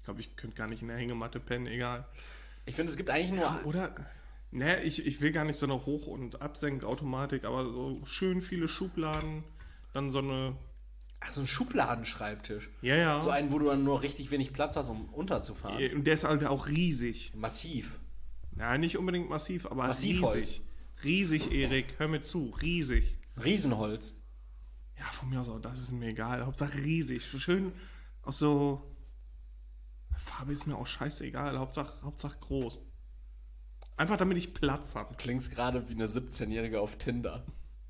glaube, ich könnte gar nicht in der Hängematte pennen, egal. Ich finde, es gibt eigentlich nur... Ja, oder, ne, ich, ich will gar nicht so eine Hoch- und Absenkautomatik, aber so schön viele Schubladen, dann so eine... Ach, so ein Schubladenschreibtisch. Ja, ja. So einen, wo du dann nur richtig wenig Platz hast, um unterzufahren. Und der ist halt auch riesig. Massiv. Ja, nicht unbedingt massiv, aber Massivholz. riesig. Riesig, Erik, hör mir zu, riesig. Riesenholz. Ja, von mir aus auch, das ist mir egal. Hauptsache riesig. Schön auch so... Farbe ist mir auch scheißegal. Hauptsache, Hauptsache groß. Einfach damit ich Platz habe. Du klingst gerade wie eine siebzehnjährige auf Tinder.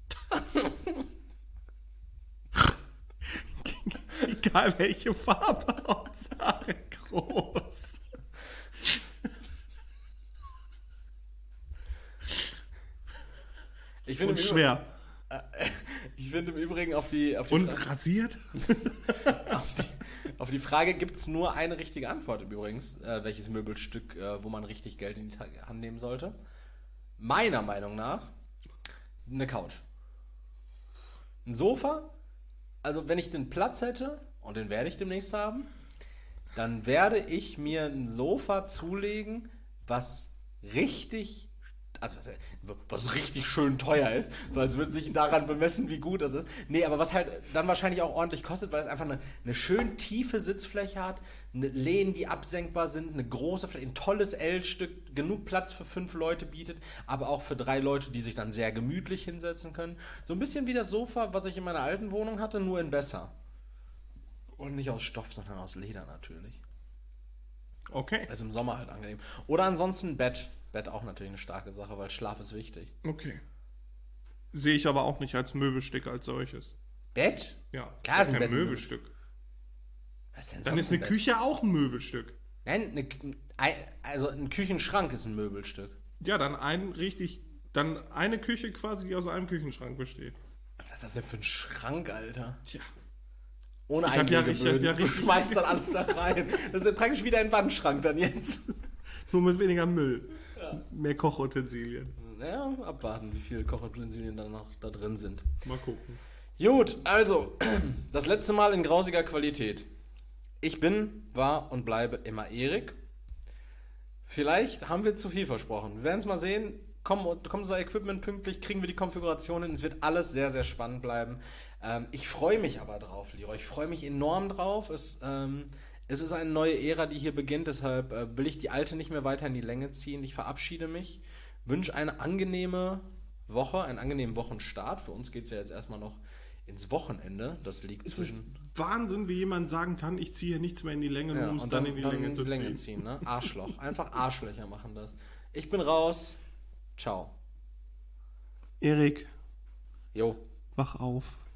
Egal welche Farbe, Hauptsache groß. Ich finde Und im schwer. Übrigen, ich finde im Übrigen auf die, auf die, Und Fra- rasiert? auf die, auf die Frage gibt es nur eine richtige Antwort übrigens, äh, welches Möbelstück, äh, wo man richtig Geld in die Ta- Hand nehmen sollte. Meiner Meinung nach eine Couch. Ein Sofa, also wenn ich den Platz hätte, und den werde ich demnächst haben, dann werde ich mir ein Sofa zulegen, was richtig, also was, was richtig schön teuer ist, so als würde sich daran bemessen, wie gut das ist. Nee, aber was halt dann wahrscheinlich auch ordentlich kostet, weil es einfach eine, eine schön tiefe Sitzfläche hat, eine Lehnen, die absenkbar sind, eine große Fläche, ein tolles L-Stück, genug Platz für fünf Leute bietet, aber auch für drei Leute, die sich dann sehr gemütlich hinsetzen können. So ein bisschen wie das Sofa, was ich in meiner alten Wohnung hatte, nur in besser. Und nicht aus Stoff, sondern aus Leder natürlich. Okay. Also im Sommer halt angenehm. Oder ansonsten Bett. Bett auch natürlich eine starke Sache, weil Schlaf ist wichtig. Okay. Sehe ich aber auch nicht als Möbelstück als solches. Bett? Ja, Klar ist ein kein Bett ein Möbelstück. Was ist denn Dann sonst ist eine ein Bett? Küche auch ein Möbelstück. Nein, eine, ein- also ein Küchenschrank ist ein Möbelstück. Ja, dann ein richtig, dann eine Küche quasi, die aus einem Küchenschrank besteht. Was ist das denn für ein Schrank, Alter? Tja. Ohne Ich hab ja- Einlegeböden. ich hab ja Du richtig- schmeißt dann alles da rein. Das ist praktisch wieder ein Wandschrank dann jetzt. Nur mit weniger Müll. Mehr Kochutensilien. Naja, abwarten, wie viele Kochutensilien dann noch da drin sind. Mal gucken. Gut, also, das letzte Mal in grausiger Qualität. Ich bin, war und bleibe immer Erik. Vielleicht haben wir zu viel versprochen. Wir werden es mal sehen. Kommt, kommt unser Equipment pünktlich, kriegen wir die Konfiguration hin. Es wird alles sehr, sehr spannend bleiben. Ähm, ich freue mich aber drauf, Leroy. Ich freue mich enorm drauf. Es, ähm, es ist eine neue Ära, die hier beginnt. Deshalb äh, will ich die alte nicht mehr weiter in die Länge ziehen. Ich verabschiede mich. Wünsche eine angenehme Woche, einen angenehmen Wochenstart. Für uns geht es ja jetzt erstmal noch ins Wochenende. Das liegt Es ist zwischen... Wahnsinn, wie jemand sagen kann, ich ziehe hier nichts mehr in die Länge, nur Ja, um es und dann, in die Länge zu ziehen. ziehen. Ne? Arschloch. Einfach Arschlöcher machen das. Ich bin raus. Ciao. Erik, Jo. wach auf.